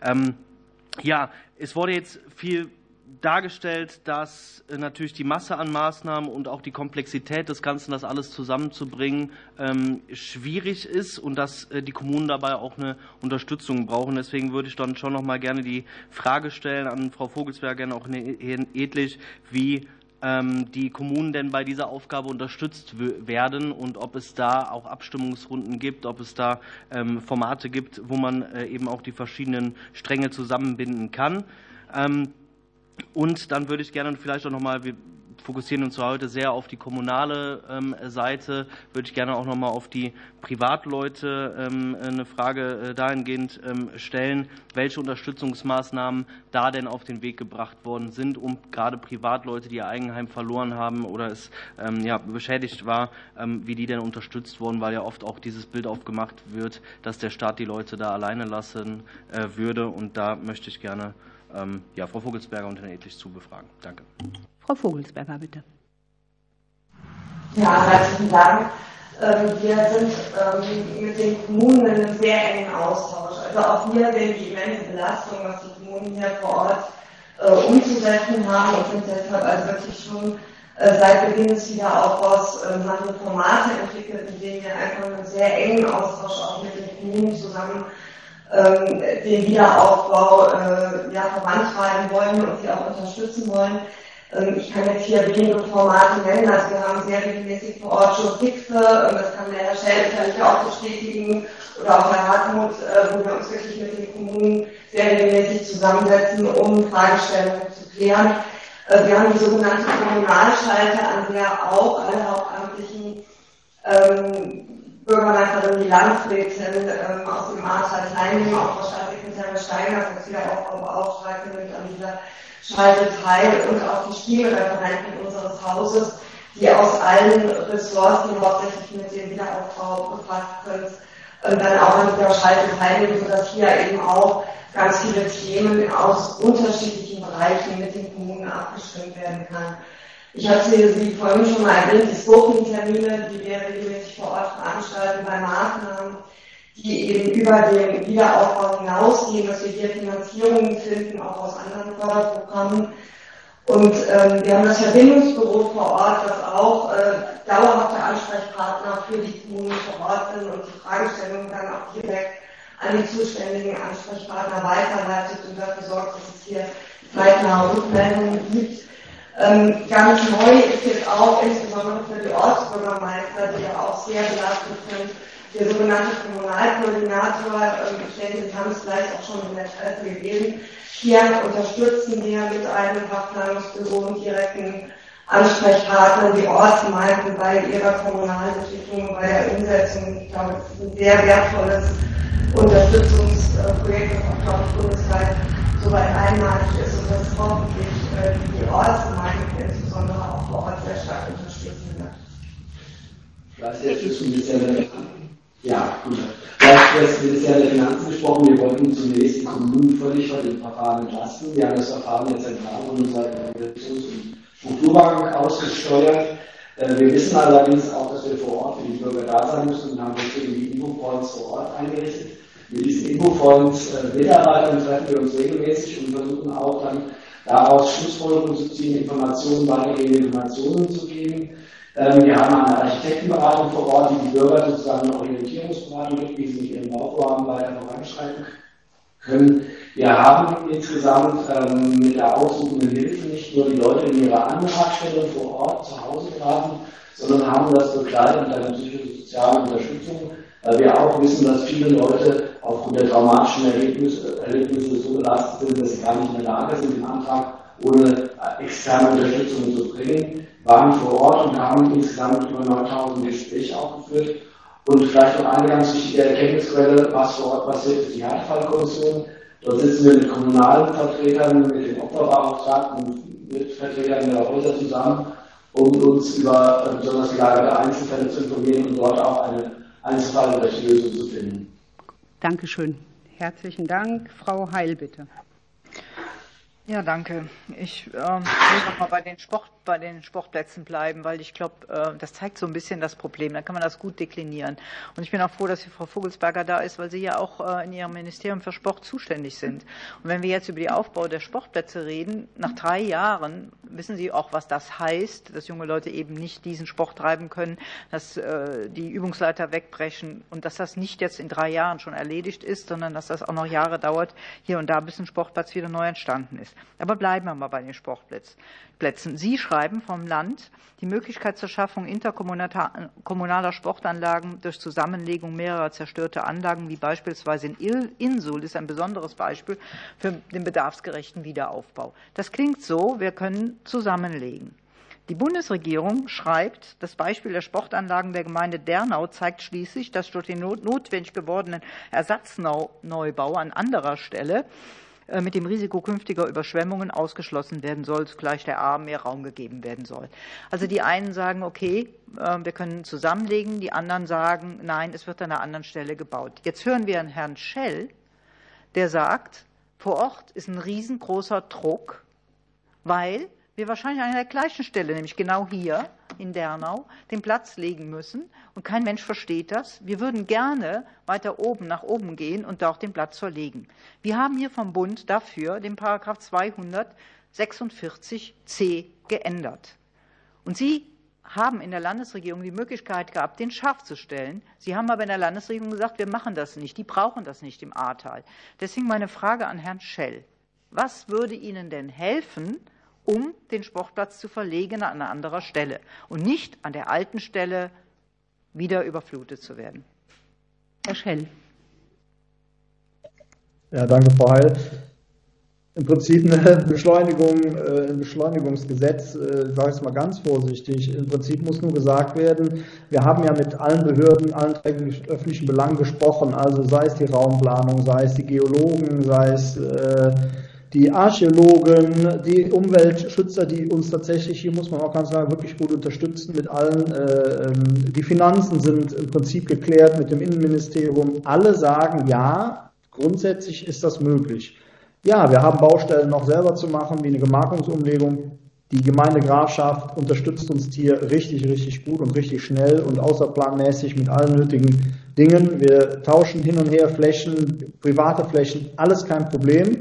Es wurde jetzt viel dargestellt, dass natürlich die Masse an Maßnahmen und auch die Komplexität des Ganzen, das alles zusammenzubringen, schwierig ist und dass die Kommunen dabei auch eine Unterstützung brauchen. Deswegen würde ich dann schon noch mal gerne die Frage stellen an Frau Vogelsberger, gerne auch Herrn Edlich, wie die Kommunen denn bei dieser Aufgabe unterstützt werden und ob es da auch Abstimmungsrunden gibt, ob es da Formate gibt, wo man eben auch die verschiedenen Stränge zusammenbinden kann. Und dann würde ich gerne vielleicht auch nochmal, fokussieren uns heute sehr auf die kommunale Seite. Würde ich gerne auch noch mal auf die Privatleute eine Frage dahingehend stellen, welche Unterstützungsmaßnahmen da denn auf den Weg gebracht worden sind, um gerade Privatleute, die ihr Eigenheim verloren haben oder es beschädigt war, wie die denn unterstützt wurden, weil ja oft auch dieses Bild aufgemacht wird, dass der Staat die Leute da alleine lassen würde. Und da möchte ich gerne Frau Vogelsberger und Herrn Edlich zu befragen. Danke. Frau Vogelsberger, bitte. Ja, herzlichen Dank. Wir sind mit den Kommunen in einem sehr engen Austausch. Also auch wir sehen die immense Belastung, was die Kommunen hier vor Ort umzusetzen haben und sind deshalb also wirklich schon seit Beginn des Wiederaufbaus haben wir Formate entwickelt, in denen wir einfach in einem sehr engen Austausch auch mit den Kommunen zusammen den Wiederaufbau vorantreiben wollen und sie auch unterstützen wollen. Ich kann jetzt hier wenige Formate nennen, also wir haben sehr regelmäßig vor Ort schon Fixe, das kann der Herr Schell sicherlich auch bestätigen, oder auch Herr Hartmut, wo wir uns wirklich mit den Kommunen sehr regelmäßig zusammensetzen, um Fragestellungen zu klären. Wir haben die sogenannte Kommunalschalte, an der auch alle hauptamtlichen Bürgermeisterin, die Landrätin aus dem Ahrtal teilnehmen, auch Frau Staatssekretärin Steiner als Wiederaufbaubeauftragte nimmt an dieser Schalte teil und auch die Spielreferenten unseres Hauses, die aus allen Ressorts, die hauptsächlich mit dem Wiederaufbau befasst sind, dann auch an dieser Schalte teilnehmen, sodass hier eben auch ganz viele Themen aus unterschiedlichen Bereichen mit den Kommunen abgestimmt werden kann. Ich hatte Sie vorhin schon mal erwähnt, die Scoping-Termine, die wir regelmäßig vor Ort veranstalten bei Maßnahmen, die eben über den Wiederaufbau hinausgehen, dass wir hier Finanzierungen finden, auch aus anderen Förderprogrammen. Und wir haben das Verbindungsbüro vor Ort, das auch dauerhafte Ansprechpartner für die Kommunen vor Ort sind und die Fragestellungen dann auch direkt an die zuständigen Ansprechpartner weiterleitet und dafür sorgt, dass es hier zeitnahe Rückmeldungen gibt. Ganz neu ist jetzt auch insbesondere für die Ortsbürgermeister, die ja auch sehr belastet sind, der sogenannte Kommunalkoordinator, ich denke, Sie haben es vielleicht auch schon in der Presse gelesen, hier unterstützen wir mit einem Fachplanungsbüro und direkten Ansprechpartnern die Ortsgemeinden bei ihrer Kommunalentwicklung, bei der Umsetzung. Ich glaube, es ist ein sehr wertvolles Unterstützungsprojekt, das auch, glaube ich, bundesweit soweit einmalig ist und das hoffentlich die Ortsgemeinden insbesondere auch vor Ort sehr stark unterstützen wird. Vielleicht jetzt ein bisschen das Ministerium der Finanzen gesprochen. Wir wollten zunächst die Kommunen völlig von dem Verfahren entlasten. Wir haben das Verfahren jetzt zentral von unserer Direktions- und Strukturbank ausgesteuert. Wir wissen allerdings auch, dass wir vor Ort für die Bürger da sein müssen und haben deswegen die Infopoints vor Ort eingerichtet. Mit diesen Infopoints Mitarbeitern treffen wir uns regelmäßig und versuchen auch dann daraus Schlussfolgerungen zu ziehen, weitergehende Informationen zu geben. Wir haben eine Architektenberatung vor Ort, die die Bürger sozusagen eine Orientierungsberatung gibt, wie sie mit ihren Bauvorhaben weiter voranschreiten können. Wir haben insgesamt mit der aussuchenden Hilfe nicht nur die Leute in ihrer Antragstellung vor Ort zu Hause beraten, sondern haben das begleitet mit einer psychosozialen Unterstützung, weil wir auch wissen, dass viele Leute aufgrund der traumatischen Erlebnisse so belastet sind, dass sie gar nicht in der Lage sind, den Antrag ohne externe Unterstützung zu bringen, waren vor Ort und haben insgesamt über 9000 Gespräche auch geführt. Und vielleicht noch eine ganz wichtige Erkenntnisquelle, was vor Ort passiert, ist die Härtefallkommission. Dort sitzen wir mit kommunalen Vertretern, mit den Opferbeauftragten, mit Vertretern der Häuser zusammen, um uns über besonders gelagerte Einzelfälle zu informieren und dort auch eine einzelfallrechtliche Lösung zu finden. Dankeschön. Herzlichen Dank. Frau Heil, bitte. Ja, danke. Ich will noch mal bei den Sportplätzen bleiben, weil ich glaube, das zeigt so ein bisschen das Problem. Dann kann man das gut deklinieren. Und ich bin auch froh, dass Frau Vogelsberger da ist, weil Sie ja auch in Ihrem Ministerium für Sport zuständig sind. Und wenn wir jetzt über den Aufbau der Sportplätze reden, nach 3 Jahren wissen Sie auch, was das heißt, dass junge Leute eben nicht diesen Sport treiben können, dass die Übungsleiter wegbrechen und dass das nicht jetzt in 3 Jahren schon erledigt ist, sondern dass das auch noch Jahre dauert, hier und da bis ein Sportplatz wieder neu entstanden ist. Aber bleiben wir mal bei den Sportplätzen. Sie schreiben vom Land, die Möglichkeit zur Schaffung interkommunaler Sportanlagen durch Zusammenlegung mehrerer zerstörter Anlagen, wie beispielsweise in Insul, ist ein besonderes Beispiel für den bedarfsgerechten Wiederaufbau. Das klingt so, wir können zusammenlegen. Die Bundesregierung schreibt, das Beispiel der Sportanlagen der Gemeinde Dernau zeigt schließlich, dass durch den notwendig gewordenen Ersatzneubau an anderer Stelle mit dem Risiko künftiger Überschwemmungen ausgeschlossen werden soll, zugleich der Ahr mehr Raum gegeben werden soll. Also die einen sagen, okay, wir können zusammenlegen, die anderen sagen, nein, es wird an einer anderen Stelle gebaut. Jetzt hören wir Herrn Schell, der sagt, vor Ort ist ein riesengroßer Druck, weil wir wahrscheinlich an der gleichen Stelle, nämlich genau hier in Dernau, den Platz legen müssen. Und kein Mensch versteht das. Wir würden gerne weiter oben nach oben gehen und dort den Platz verlegen. Wir haben hier vom Bund dafür den Paragraph 246c geändert. Und Sie haben in der Landesregierung die Möglichkeit gehabt, den scharf zu stellen. Sie haben aber in der Landesregierung gesagt, wir machen das nicht. Die brauchen das nicht im Ahrtal. Deswegen meine Frage an Herrn Schell. Was würde Ihnen denn helfen, um den Sportplatz zu verlegen an einer anderen Stelle und nicht an der alten Stelle wieder überflutet zu werden? Herr Schell. Ja, danke, Frau Heil. Im Prinzip eine Beschleunigung, ein Beschleunigungsgesetz, sage ich es mal ganz vorsichtig. Im Prinzip muss nur gesagt werden, wir haben ja mit allen Behörden, allen öffentlichen Belangen gesprochen, also sei es die Raumplanung, sei es die Geologen, sei es die Archäologen, die Umweltschützer, die uns tatsächlich, hier muss man auch ganz klar wirklich gut unterstützen mit allen. Die Finanzen sind im Prinzip geklärt mit dem Innenministerium. Alle sagen, ja, grundsätzlich ist das möglich. Ja, wir haben Baustellen noch selber zu machen, wie eine Gemarkungsumlegung. Die Gemeinde Grafschaft unterstützt uns hier richtig, richtig gut und richtig schnell und außerplanmäßig mit allen nötigen Dingen. Wir tauschen hin und her Flächen, private Flächen, alles kein Problem.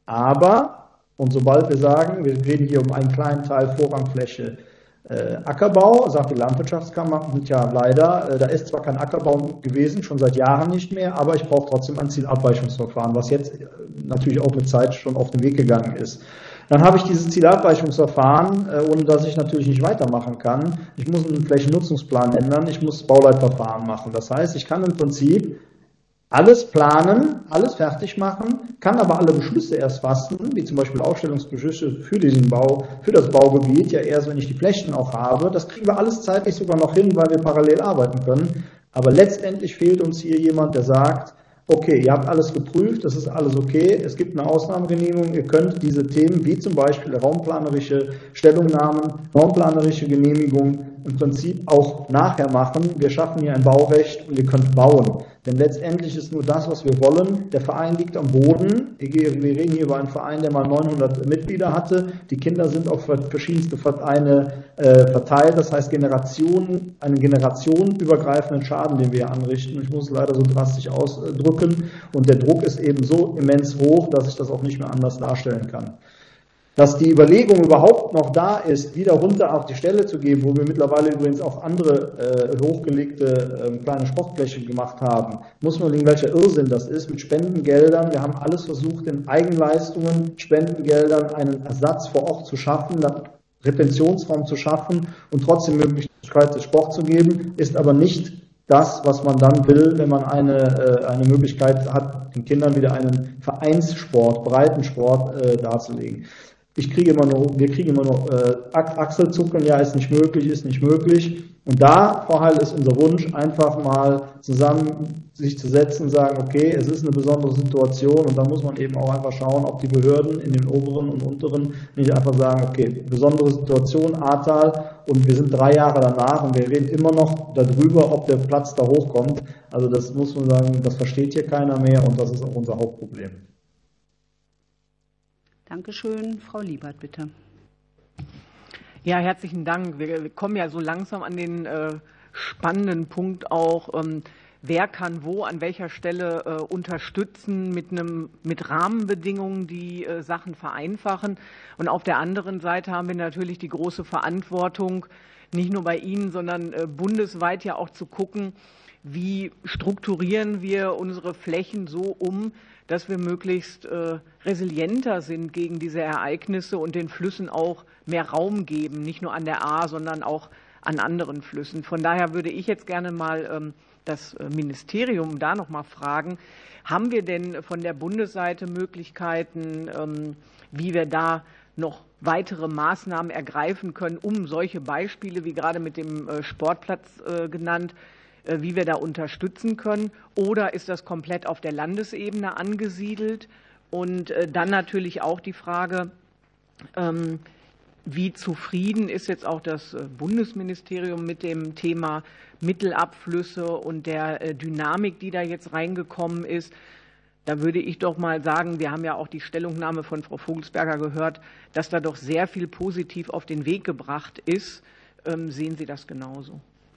Aber, und sobald wir sagen, wir reden hier um einen kleinen Teil Vorrangfläche Ackerbau, sagt die Landwirtschaftskammer, und ja leider, da ist zwar kein Ackerbau gewesen, schon seit Jahren nicht mehr, aber ich brauche trotzdem ein Zielabweichungsverfahren, was jetzt natürlich auch mit Zeit schon auf den Weg gegangen ist. Dann habe ich dieses Zielabweichungsverfahren, ohne dass ich natürlich nicht weitermachen kann. Ich muss einen Flächennutzungsplan ändern, ich muss Bauleitverfahren machen. Das heißt, ich kann im Prinzip alles planen, alles fertig machen, kann aber alle Beschlüsse erst fassen, wie zum Beispiel Aufstellungsbeschlüsse für diesen Bau, für das Baugebiet, ja erst, wenn ich die Flächen auch habe. Das kriegen wir alles zeitlich sogar noch hin, weil wir parallel arbeiten können. Aber letztendlich fehlt uns hier jemand, der sagt, okay, ihr habt alles geprüft, das ist alles okay, es gibt eine Ausnahmegenehmigung, ihr könnt diese Themen wie zum Beispiel raumplanerische Stellungnahmen, raumplanerische Genehmigung im Prinzip auch nachher machen. Wir schaffen hier ein Baurecht und ihr könnt bauen. Denn letztendlich ist nur das, was wir wollen. Der Verein liegt am Boden. Wir reden hier über einen Verein, der mal 900 Mitglieder hatte. Die Kinder sind auf verschiedenste Vereine verteilt. Das heißt, einen generationenübergreifenden Schaden, den wir hier anrichten. Ich muss es leider so drastisch ausdrücken. Und der Druck ist eben so immens hoch, dass ich das auch nicht mehr anders darstellen kann. Dass die Überlegung überhaupt noch da ist, wieder runter auf die Stelle zu gehen, wo wir mittlerweile übrigens auch andere hochgelegte kleine Sportflächen gemacht haben, muss man sehen, welcher Irrsinn das ist, mit Spendengeldern. Wir haben alles versucht, in Eigenleistungen, Spendengeldern einen Ersatz vor Ort zu schaffen, Retentionsraum zu schaffen und trotzdem Möglichkeit des Sport zu geben, ist aber nicht das, was man dann will, wenn man eine Möglichkeit hat, den Kindern wieder einen Vereinssport, Breitensport darzulegen. Wir kriegen immer nur Achselzucken, ja, ist nicht möglich. Und da, Frau Heil, ist unser Wunsch, einfach mal zusammen sich zu setzen und sagen, okay, es ist eine besondere Situation und da muss man eben auch einfach schauen, ob die Behörden in den oberen und unteren nicht einfach sagen, okay, besondere Situation, Ahrtal, und wir sind 3 Jahre danach und wir reden immer noch darüber, ob der Platz da hochkommt. Also das muss man sagen, das versteht hier keiner mehr und das ist auch unser Hauptproblem. Dankeschön. Frau Liebert, bitte. Ja, herzlichen Dank. Wir kommen ja so langsam an den spannenden Punkt auch, wer kann wo an welcher Stelle unterstützen mit Rahmenbedingungen, die Sachen vereinfachen. Und auf der anderen Seite haben wir natürlich die große Verantwortung, nicht nur bei Ihnen, sondern bundesweit ja auch zu gucken, wie strukturieren wir unsere Flächen so um, dass wir möglichst resilienter sind gegen diese Ereignisse und den Flüssen auch mehr Raum geben, nicht nur an der Ahr, sondern auch an anderen Flüssen. Von daher würde ich jetzt gerne mal das Ministerium da noch mal fragen, haben wir denn von der Bundesseite Möglichkeiten, wie wir da noch weitere Maßnahmen ergreifen können, um solche Beispiele wie gerade mit dem Sportplatz genannt, wie wir da unterstützen können? Oder ist das komplett auf der Landesebene angesiedelt? Und dann natürlich auch die Frage, wie zufrieden ist jetzt auch das Bundesministerium mit dem Thema Mittelabflüsse und der Dynamik, die da jetzt reingekommen ist? Da würde ich doch mal sagen, wir haben ja auch die Stellungnahme von Frau Vogelsberger gehört, dass da doch sehr viel positiv auf den Weg gebracht ist. Sehen Sie das genauso?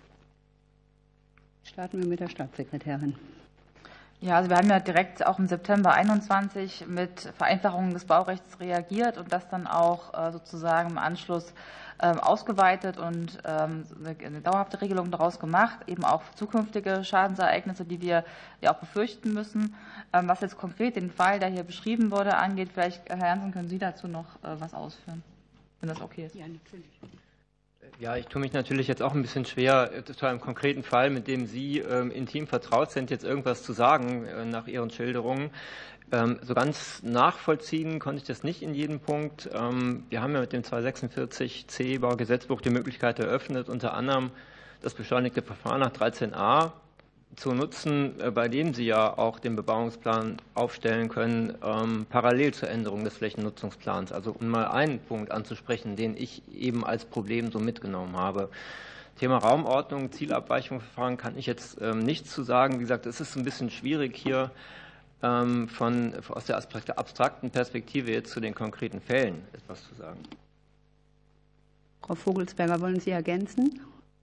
Starten wir mit der Staatssekretärin. Ja, also wir haben ja direkt auch im September 21 mit Vereinfachungen des Baurechts reagiert und das dann auch sozusagen im Anschluss ausgeweitet und eine dauerhafte Regelung daraus gemacht, eben auch für zukünftige Schadensereignisse, die wir ja auch befürchten müssen. Was jetzt konkret den Fall, der hier beschrieben wurde, angeht, vielleicht, Herr Jansen, können Sie dazu noch was ausführen, wenn das okay ist. Ja, natürlich. Ja, ich tue mich natürlich jetzt auch ein bisschen schwer, zu einem konkreten Fall, mit dem Sie intim vertraut sind, jetzt irgendwas zu sagen nach Ihren Schilderungen. So ganz nachvollziehen konnte ich das nicht in jedem Punkt. Wir haben ja mit dem 246c Baugesetzbuch die Möglichkeit eröffnet, unter anderem das beschleunigte Verfahren nach 13a zu nutzen, bei dem Sie ja auch den Bebauungsplan aufstellen können, parallel zur Änderung des Flächennutzungsplans. Also um mal einen Punkt anzusprechen, den ich eben als Problem so mitgenommen habe. Thema Raumordnung, Zielabweichungsverfahren kann ich jetzt nichts zu sagen. Wie gesagt, es ist ein bisschen schwierig hier aus der abstrakten Perspektive jetzt zu den konkreten Fällen etwas zu sagen. Frau Vogelsberger, wollen Sie ergänzen?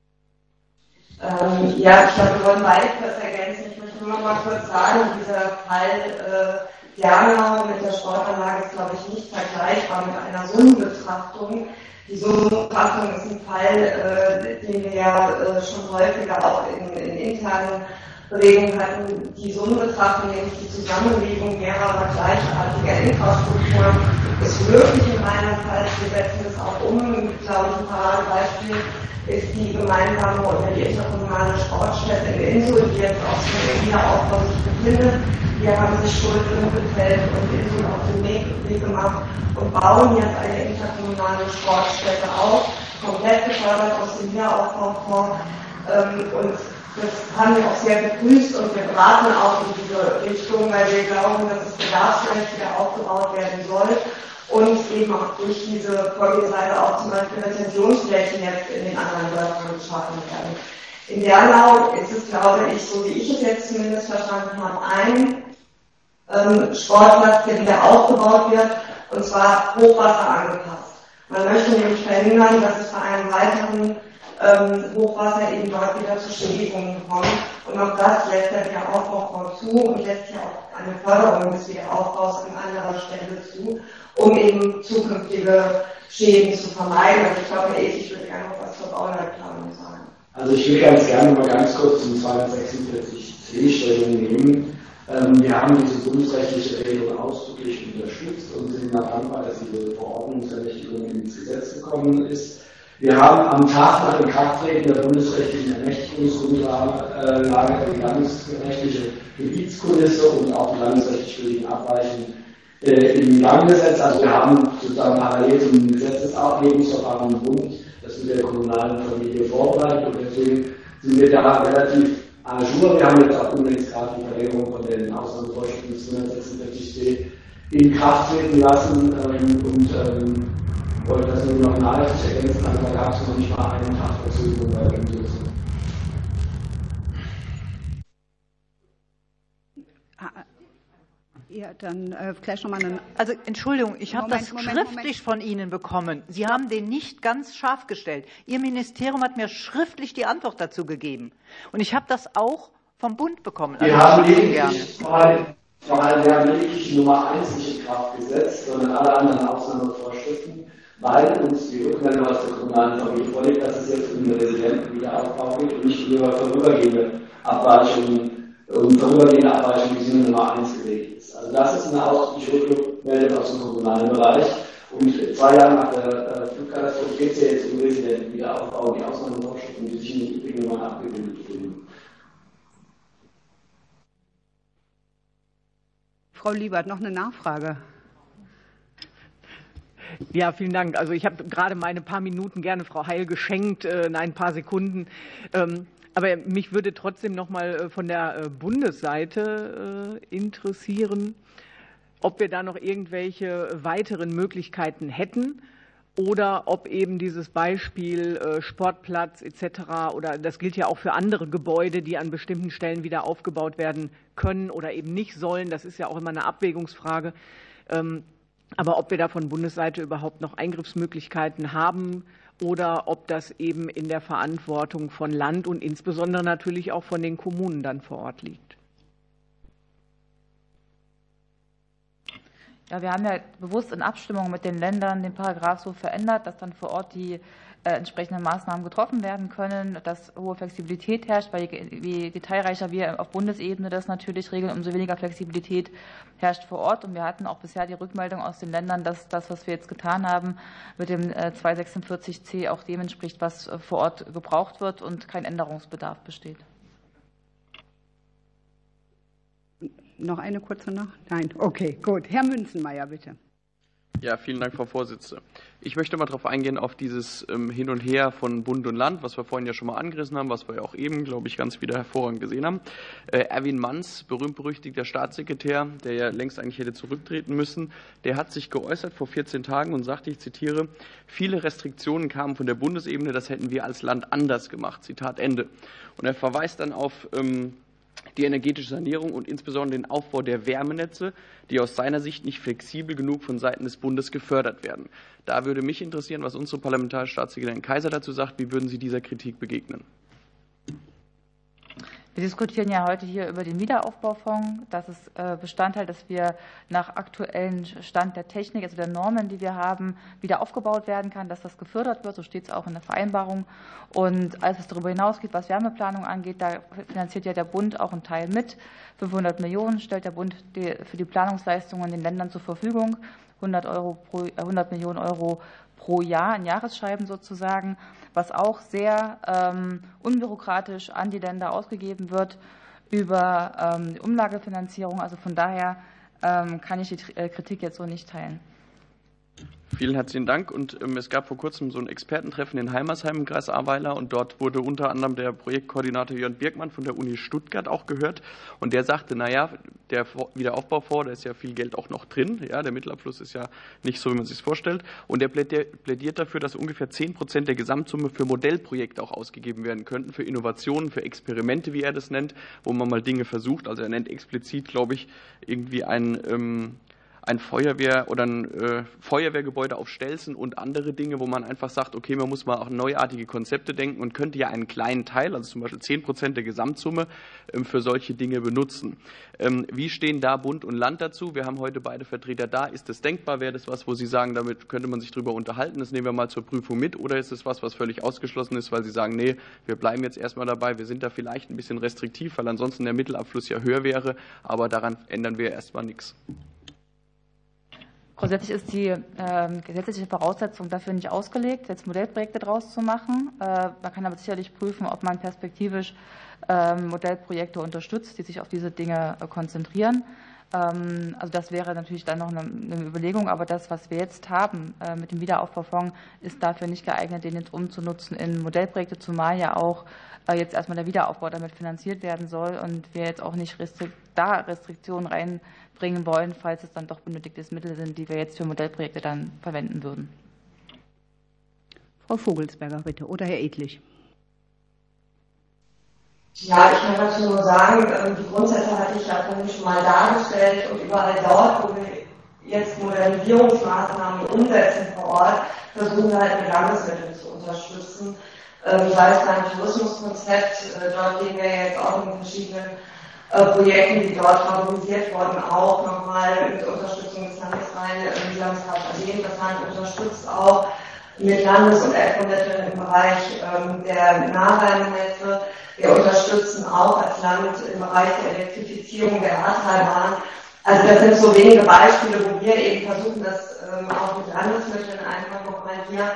Ja, ich glaube, wir wollen beide kurz ergänzen. Ich möchte nur noch mal kurz sagen, dieser Fall Dernau mit der Sportanlage ist, glaube ich, nicht vergleichbar mit einer Summenbetrachtung. Die Summenbetrachtung ist ein Fall, den wir ja schon häufiger auch in internen Belegungen hatten. Die Summenbetrachtung, nämlich die Zusammenlegung mehrerer gleichartiger Infrastrukturen, ist möglich in Rheinland-Pfalz. Wir setzen das auch um. Glaube ich, ein Paradebeispiel ist die gemeinsame oder die interkommunale Sportstätte in Insel, die jetzt auch zum Wiederaufbau sich befindet. Hier haben sich Schulz, Winkelfeld und Insel auf den Weg gemacht und bauen jetzt eine interkommunale Sportstätte auf, komplett gefördert aus dem Wiederaufbaufonds. Und das haben wir auch sehr begrüßt und wir beraten auch in diese Richtung, weil wir glauben, dass es bedarfsgerecht wieder aufgebaut werden soll. Und eben auch durch diese Vorgehensweise auch zum Beispiel Retentionsflächen jetzt in den anderen Dörfern geschaffen werden. In Dernau ist es, glaube ich, so wie ich es jetzt zumindest verstanden habe, ein Sportplatz, der wieder aufgebaut wird, und zwar Hochwasser angepasst. Man möchte nämlich verhindern, dass es bei einem weiteren Hochwasser eben dort wieder zu Schädigungen kommt. Und auch das lässt der Wiederaufbaufonds zu und lässt ja auch eine Förderung des Wiederaufbaus an anderer Stelle zu, um eben zukünftige Schäden zu vermeiden. Und ich glaube, ich würde gerne noch was zur Bauleitplanung sagen. Also ich will ganz gerne mal ganz kurz zum 246c Stellung nehmen. Wir haben diese bundesrechtliche Regelung ausdrücklich unterstützt und sind mal dankbar, dass diese Verordnungsermächtigung ins Gesetz gekommen ist. Wir haben am Tag nach dem Inkrafttreten der bundesrechtlichen Ermächtigungsgrundlage die landesrechtliche Gebietskulisse und auch die landesrechtlich gültigen Abweichungen in Gang gesetzt. Also wir haben sozusagen parallel zum Gesetzesaufhebungsverfahren im Bund das mit der kommunalen Familie vorbereitet und deswegen sind wir da relativ à jour. Wir haben jetzt auch unlängst gerade die Verlängerung von den Ausnahmevorschriften des 246c in Kraft treten lassen und wollte das nur noch nachhaltig ergänzen, also da gab es noch nicht mal einen Tag Verzögerung bei der Umsetzung. Ja, dann gleich nochmal eine. Also Entschuldigung, ich habe das schriftlich von Ihnen bekommen. Sie haben den nicht ganz scharf gestellt. Ihr Ministerium hat mir schriftlich die Antwort dazu gegeben. Und ich habe das auch vom Bund bekommen. Wir haben lediglich die Nummer 1 nicht in Kraft gesetzt, sondern alle anderen Ausnahmevorschriften, weil uns die Rückmeldung aus der kommunalen Familie vorliegt, dass es jetzt um den Residentenwiederaufbau geht und nicht über vorübergehende Abweichungen, die in Nummer 1 gelegt ist. Also das ist eine ausdrückliche Rückmeldung aus dem kommunalen Bereich. Und 2 Jahre nach der Flugkatastrophe geht es ja jetzt um Residentenwiederaufbau und die Ausnahmevorschriften, die sich im Übrigen nochmal abgebildet finden. Frau Liebert, noch eine Nachfrage. Ja, vielen Dank. Also ich habe gerade meine paar Minuten gerne Frau Heil geschenkt, ein paar Sekunden. Aber mich würde trotzdem noch mal von der Bundesseite interessieren, ob wir da noch irgendwelche weiteren Möglichkeiten hätten oder ob eben dieses Beispiel Sportplatz etc. oder das gilt ja auch für andere Gebäude, die an bestimmten Stellen wieder aufgebaut werden können oder eben nicht sollen. Das ist ja auch immer eine Abwägungsfrage. Aber ob wir da von Bundesseite überhaupt noch Eingriffsmöglichkeiten haben oder ob das eben in der Verantwortung von Land und insbesondere natürlich auch von den Kommunen dann vor Ort liegt. Ja, wir haben ja bewusst in Abstimmung mit den Ländern den Paragraph so verändert, dass dann vor Ort die entsprechenden Maßnahmen getroffen werden können, dass hohe Flexibilität herrscht, weil je detailreicher wir auf Bundesebene das natürlich regeln, umso weniger Flexibilität herrscht vor Ort. Und wir hatten auch bisher die Rückmeldung aus den Ländern, dass das, was wir jetzt getan haben, mit dem 246c auch dem entspricht, was vor Ort gebraucht wird und kein Änderungsbedarf besteht. Noch eine kurze noch? Nein, okay, gut. Herr Münzenmaier, bitte. Ja, vielen Dank, Frau Vorsitzende. Ich möchte mal darauf eingehen, auf dieses Hin und Her von Bund und Land, was wir vorhin ja schon mal angerissen haben, was wir ja auch eben, glaube ich, ganz wieder hervorragend gesehen haben. Erwin Manz, berühmt-berüchtigter Staatssekretär, der ja längst eigentlich hätte zurücktreten müssen, der hat sich geäußert vor 14 Tagen und sagte, ich zitiere, viele Restriktionen kamen von der Bundesebene, das hätten wir als Land anders gemacht. Zitat Ende. Und er verweist dann auf die energetische Sanierung und insbesondere den Aufbau der Wärmenetze, die aus seiner Sicht nicht flexibel genug von Seiten des Bundes gefördert werden. Da würde mich interessieren, was unsere parlamentarische Staatssekretärin Kaiser dazu sagt. Wie würden Sie dieser Kritik begegnen? Wir diskutieren ja heute hier über den Wiederaufbaufonds. Das ist Bestandteil, dass wir nach aktuellem Stand der Technik, also der Normen, die wir haben, wieder aufgebaut werden kann, dass das gefördert wird. So steht es auch in der Vereinbarung. Und alles, was darüber hinausgeht, was Wärmeplanung angeht, da finanziert ja der Bund auch einen Teil mit. 500 Millionen stellt der Bund für die Planungsleistungen den Ländern zur Verfügung. 100 Millionen Euro pro Jahr in Jahresscheiben sozusagen, was auch sehr unbürokratisch an die Länder ausgegeben wird über die Umlagefinanzierung. Also von daher kann ich die Kritik jetzt so nicht teilen. Vielen herzlichen Dank. Und es gab vor kurzem so ein Expertentreffen in Heimersheim im Kreis Ahrweiler und dort wurde unter anderem der Projektkoordinator Jörn Birkmann von der Uni Stuttgart auch gehört und der sagte, naja, der Wiederaufbaufonds, da ist ja viel Geld auch noch drin, ja, der Mittelabfluss ist ja nicht so, wie man sich es vorstellt und der plädiert dafür, dass ungefähr 10% der Gesamtsumme für Modellprojekte auch ausgegeben werden könnten, für Innovationen, für Experimente, wie er das nennt, wo man mal Dinge versucht, also er nennt explizit, glaube ich, irgendwie ein Feuerwehr oder ein Feuerwehrgebäude auf Stelzen und andere Dinge, wo man einfach sagt, okay, man muss mal auch neuartige Konzepte denken und könnte ja einen kleinen Teil, also zum Beispiel 10% der Gesamtsumme, für solche Dinge benutzen. Wie stehen da Bund und Land dazu? Wir haben heute beide Vertreter da. Ist das denkbar? Wäre das was, wo Sie sagen, damit könnte man sich drüber unterhalten? Das nehmen wir mal zur Prüfung mit. Oder ist es was völlig ausgeschlossen ist, weil Sie sagen, nee, wir bleiben jetzt erstmal dabei. Wir sind da vielleicht ein bisschen restriktiv, weil ansonsten der Mittelabfluss ja höher wäre. Aber daran ändern wir erstmal nichts. Grundsätzlich ist die gesetzliche Voraussetzung dafür nicht ausgelegt, jetzt Modellprojekte draus zu machen. Man kann aber sicherlich prüfen, ob man perspektivisch Modellprojekte unterstützt, die sich auf diese Dinge konzentrieren. Also das wäre natürlich dann noch eine Überlegung, aber das, was wir jetzt haben mit dem Wiederaufbaufonds, ist dafür nicht geeignet, den jetzt umzunutzen in Modellprojekte, zumal ja auch jetzt erstmal der Wiederaufbau damit finanziert werden soll und wir jetzt auch nicht Restriktionen reinbringen wollen, falls es dann doch benötigte Mittel sind, die wir jetzt für Modellprojekte dann verwenden würden. Frau Vogelsberger, bitte, oder Herr Edlich. Ja, ich kann dazu nur sagen, die Grundsätze hatte ich ja vorhin schon mal dargestellt und überall dort, wo wir jetzt Modernisierungsmaßnahmen umsetzen vor Ort, versuchen wir halt mit Landesmitteln zu unterstützen. Ich weiß, beim Tourismuskonzept, dort gehen wir jetzt auch in verschiedenen Projekten, die dort favorisiert wurden, auch nochmal mit Unterstützung des Landes rein. Sie haben es gerade erwähnt, das Land unterstützt auch mit Landes- und EFRO-Mitteln im Bereich der Nahwärmenetze. Wir unterstützen auch als Land im Bereich der Elektrifizierung der Ahrtalbahn. Also das sind so wenige Beispiele, wo wir eben versuchen, das auch mit Landesmitteln einfach nochmal hier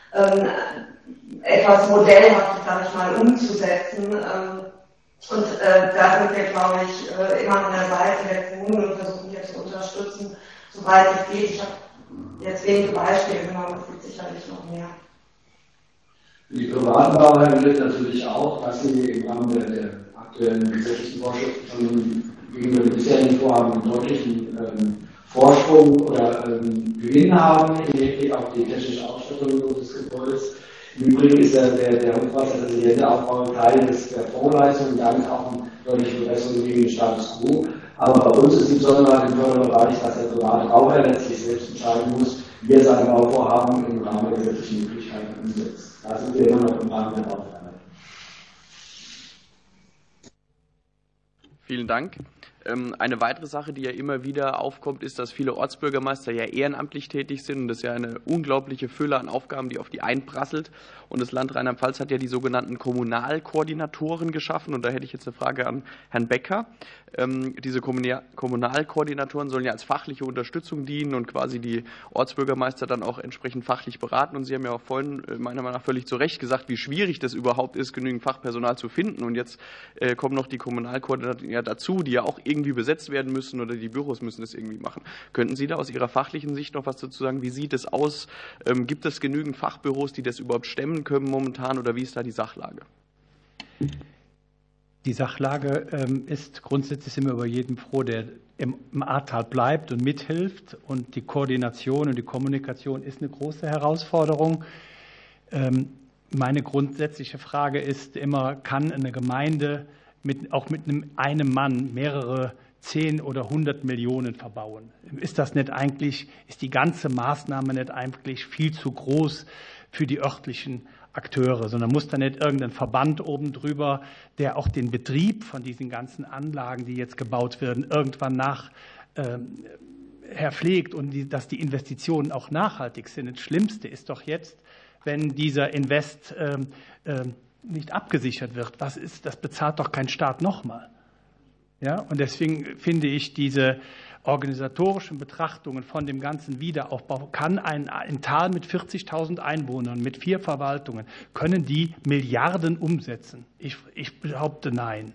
etwas modellhaft, sage ich mal, umzusetzen. Und da sind wir, glaube ich, immer an der Seite der Kommunen und versuchen hier zu unterstützen, soweit es geht. Ich habe Jetzt wenige Beispiele genommen, es gibt sicherlich noch mehr. Die privaten Bauherren gilt natürlich auch, dass sie im Rahmen der aktuellen gesetzlichen Vorschriften schon gegenüber den bisherigen Vorhaben einen deutlichen Vorsprung oder Gewinn haben im Hinblick auf die technische Ausstattung des Gebäudes. Im Übrigen ist der hochwasserresiliente Aufbau Teil der Vorleistung und damit auch eine deutliche Verbesserung gegen den Status quo. Aber bei uns ist die Besonderheit im Förderbereich, dass der private Bauherr letztlich selbst entscheiden muss, wie er seine Bauvorhaben im Rahmen der gesetzlichen Möglichkeiten umsetzt. Da sind wir immer noch im Rahmen der Bauvorhaben. Vielen Dank. Eine weitere Sache, die ja immer wieder aufkommt, ist, dass viele Ortsbürgermeister ja ehrenamtlich tätig sind. Und das ist ja eine unglaubliche Fülle an Aufgaben, die auf die einprasselt. Und das Land Rheinland-Pfalz hat ja die sogenannten Kommunalkoordinatoren geschaffen. Und da hätte ich jetzt eine Frage an Herrn Becker. Diese Kommunalkoordinatoren sollen ja als fachliche Unterstützung dienen und quasi die Ortsbürgermeister dann auch entsprechend fachlich beraten. Und Sie haben ja auch vorhin meiner Meinung nach völlig zu Recht gesagt, wie schwierig das überhaupt ist, genügend Fachpersonal zu finden. Und jetzt kommen noch die Kommunalkoordinatoren ja dazu, die ja auch irgendwie besetzt werden müssen oder die Büros müssen das irgendwie machen. Könnten Sie da aus Ihrer fachlichen Sicht noch was dazu sagen? Wie sieht es aus? Gibt es genügend Fachbüros, die das überhaupt stemmen können momentan oder wie ist da die Sachlage? Die Sachlage ist grundsätzlich sind wir über jeden froh, der im Ahrtal bleibt und mithilft. Und die Koordination und die Kommunikation ist eine große Herausforderung. Meine grundsätzliche Frage ist immer, kann eine Gemeinde auch mit einem Mann mehrere 10 oder 100 Millionen verbauen? Ist die ganze Maßnahme nicht eigentlich viel zu groß für die örtlichen Akteure, sondern muss da nicht irgendein Verband oben drüber, der auch den Betrieb von diesen ganzen Anlagen, die jetzt gebaut werden, irgendwann pflegt und dass die Investitionen auch nachhaltig sind. Das Schlimmste ist doch jetzt, wenn dieser Invest nicht abgesichert wird. Das bezahlt doch kein Staat nochmal. Ja, und deswegen finde ich, diese organisatorischen Betrachtungen von dem ganzen Wiederaufbau, kann ein Tal mit 40.000 Einwohnern, mit 4 Verwaltungen, können die Milliarden umsetzen? Ich behaupte nein.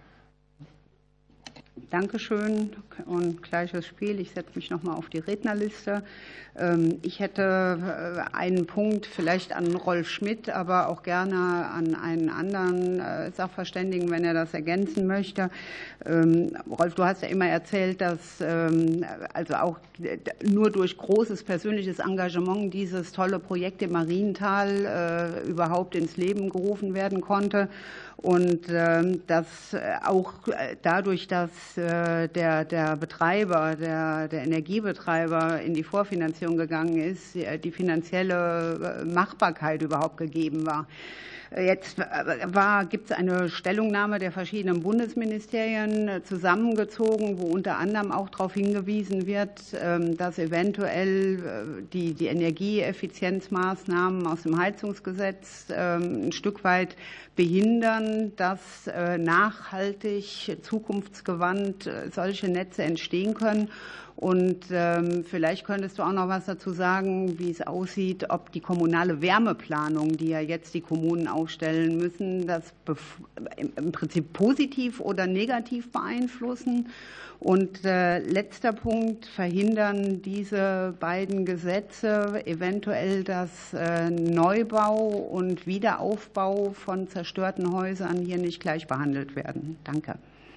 Dankeschön und gleiches Spiel. Ich setze mich nochmal auf die Rednerliste. Ich hätte einen Punkt vielleicht an Rolf Schmidt, aber auch gerne an einen anderen Sachverständigen, wenn er das ergänzen möchte. Rolf, du hast ja immer erzählt, dass also auch nur durch großes persönliches Engagement dieses tolle Projekt im Mariental überhaupt ins Leben gerufen werden konnte. Und dass auch dadurch, dass der Betreiber, der Energiebetreiber in die Vorfinanzierung gegangen ist, die finanzielle Machbarkeit überhaupt gegeben war. Jetzt gibt es eine Stellungnahme der verschiedenen Bundesministerien zusammengezogen, wo unter anderem auch darauf hingewiesen wird, dass eventuell die Energieeffizienzmaßnahmen aus dem Heizungsgesetz ein Stück weit behindern, dass nachhaltig, zukunftsgewandt solche Netze entstehen können. Und vielleicht könntest du auch noch was dazu sagen, wie es aussieht, ob die kommunale Wärmeplanung, die ja jetzt die Kommunen aufstellen müssen, das im Prinzip positiv oder negativ beeinflussen. Und letzter Punkt, verhindern diese beiden Gesetze eventuell, dass Neubau und Wiederaufbau von zerstörten Häusern hier nicht gleich behandelt werden? Danke.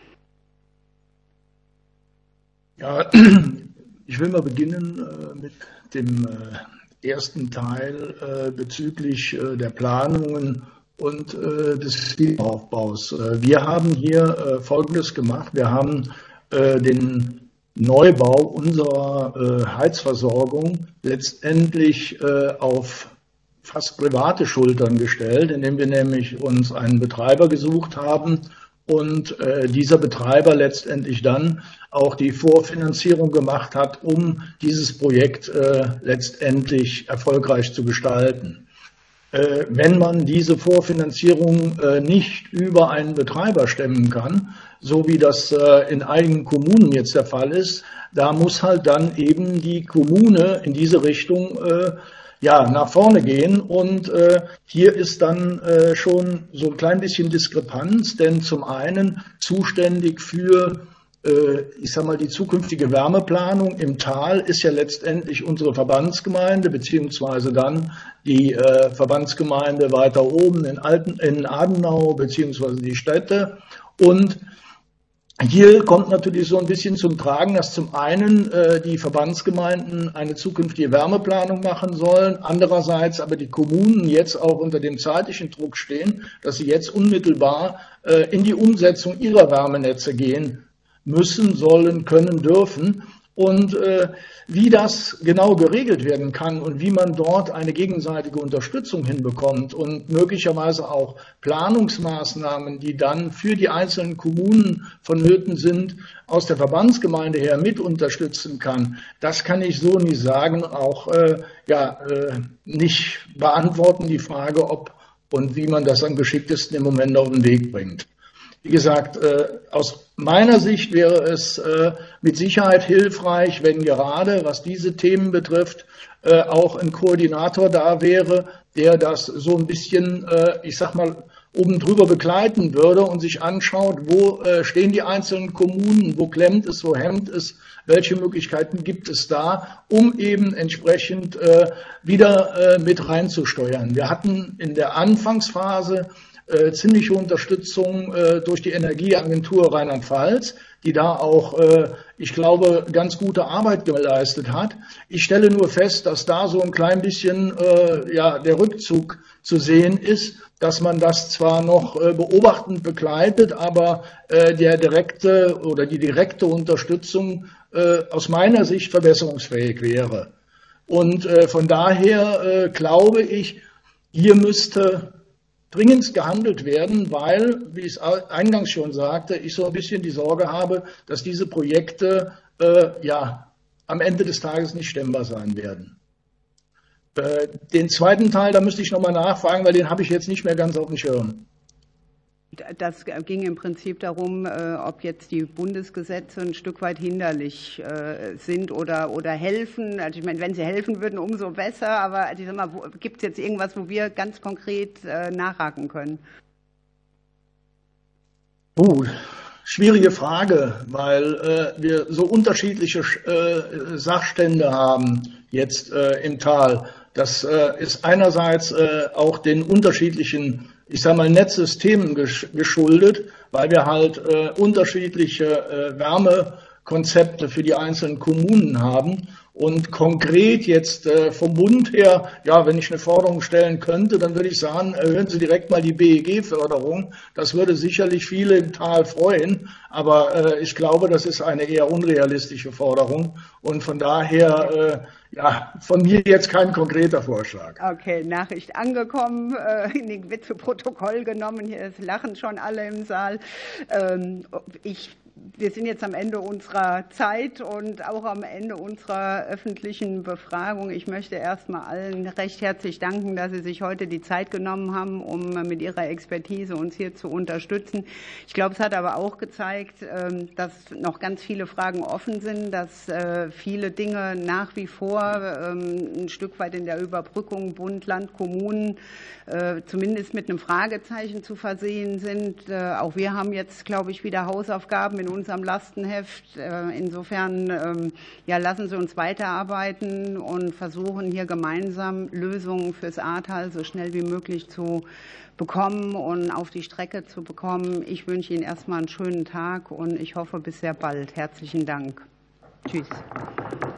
Ja, ich will mal beginnen mit dem ersten Teil bezüglich der Planungen und des Wiederaufbaus. Wir haben hier Folgendes gemacht. Wir haben den Neubau unserer Heizversorgung letztendlich auf fast private Schultern gestellt, indem wir nämlich uns einen Betreiber gesucht haben und dieser Betreiber letztendlich dann auch die Vorfinanzierung gemacht hat, um dieses Projekt letztendlich erfolgreich zu gestalten. Wenn man diese Vorfinanzierung nicht über einen Betreiber stemmen kann, so wie das in einigen Kommunen jetzt der Fall ist, da muss halt dann eben die Kommune in diese Richtung nach vorne gehen. Und hier ist dann schon so ein klein bisschen Diskrepanz, denn zum einen zuständig für ich sag mal, die zukünftige Wärmeplanung im Tal ist ja letztendlich unsere Verbandsgemeinde, beziehungsweise dann die Verbandsgemeinde weiter oben in Adenau, beziehungsweise die Städte. Und hier kommt natürlich so ein bisschen zum Tragen, dass zum einen die Verbandsgemeinden eine zukünftige Wärmeplanung machen sollen, andererseits aber die Kommunen jetzt auch unter dem zeitlichen Druck stehen, dass sie jetzt unmittelbar in die Umsetzung ihrer Wärmenetze gehen müssen, sollen, können, dürfen. Und wie das genau geregelt werden kann und wie man dort eine gegenseitige Unterstützung hinbekommt und möglicherweise auch Planungsmaßnahmen, die dann für die einzelnen Kommunen vonnöten sind, aus der Verbandsgemeinde her mit unterstützen kann, das kann ich so nicht sagen, auch nicht beantworten, die Frage, ob und wie man das am geschicktesten im Moment auf den Weg bringt. Wie gesagt, aus meiner Sicht wäre es mit Sicherheit hilfreich, wenn gerade, was diese Themen betrifft, auch ein Koordinator da wäre, der das so ein bisschen, ich sag mal, oben drüber begleiten würde und sich anschaut, wo stehen die einzelnen Kommunen, wo klemmt es, wo hemmt es, welche Möglichkeiten gibt es da, um eben entsprechend wieder mit reinzusteuern. Wir hatten in der Anfangsphase ziemliche Unterstützung durch die Energieagentur Rheinland-Pfalz, die da auch, ich glaube, ganz gute Arbeit geleistet hat. Ich stelle nur fest, dass da so ein klein bisschen der Rückzug zu sehen ist, dass man das zwar noch beobachtend begleitet, aber die direkte Unterstützung aus meiner Sicht verbesserungsfähig wäre. Und von daher glaube ich, hier müsste dringend gehandelt werden, weil, wie ich es eingangs schon sagte, ich so ein bisschen die Sorge habe, dass diese Projekte am Ende des Tages nicht stemmbar sein werden. Den zweiten Teil, da müsste ich nochmal nachfragen, weil den habe ich jetzt nicht mehr ganz auf dem Schirm. Das ging im Prinzip darum, ob jetzt die Bundesgesetze ein Stück weit hinderlich sind oder helfen. Also ich meine, wenn sie helfen würden, umso besser. Aber also ich sag mal, gibt es jetzt irgendwas, wo wir ganz konkret nachhaken können? Schwierige Frage, weil wir so unterschiedliche Sachstände haben jetzt im Tal. Das ist einerseits auch den unterschiedlichen, ich sage mal, Netzsystemen geschuldet, weil wir halt unterschiedliche Wärmekonzepte für die einzelnen Kommunen haben. Und konkret jetzt vom Bund her, wenn ich eine Forderung stellen könnte, dann würde ich sagen, erhöhen Sie direkt mal die BEG-Förderung. Das würde sicherlich viele im Tal freuen, aber ich glaube, das ist eine eher unrealistische Forderung. Und von daher, von mir jetzt kein konkreter Vorschlag. Okay, Nachricht angekommen, wird zu Protokoll genommen. Hier lachen schon alle im Saal. Wir sind jetzt am Ende unserer Zeit und auch am Ende unserer öffentlichen Befragung. Ich möchte erstmal allen recht herzlich danken, dass Sie sich heute die Zeit genommen haben, um mit Ihrer Expertise uns hier zu unterstützen. Ich glaube, es hat aber auch gezeigt, dass noch ganz viele Fragen offen sind, dass viele Dinge nach wie vor ein Stück weit in der Überbrückung Bund, Land, Kommunen zumindest mit einem Fragezeichen zu versehen sind. Auch wir haben jetzt, glaube ich, wieder Hausaufgaben in unserem Lastenheft. Insofern lassen Sie uns weiterarbeiten und versuchen hier gemeinsam Lösungen fürs Ahrtal so schnell wie möglich zu bekommen und auf die Strecke zu bekommen. Ich wünsche Ihnen erstmal einen schönen Tag und ich hoffe bis sehr bald. Herzlichen Dank. Tschüss.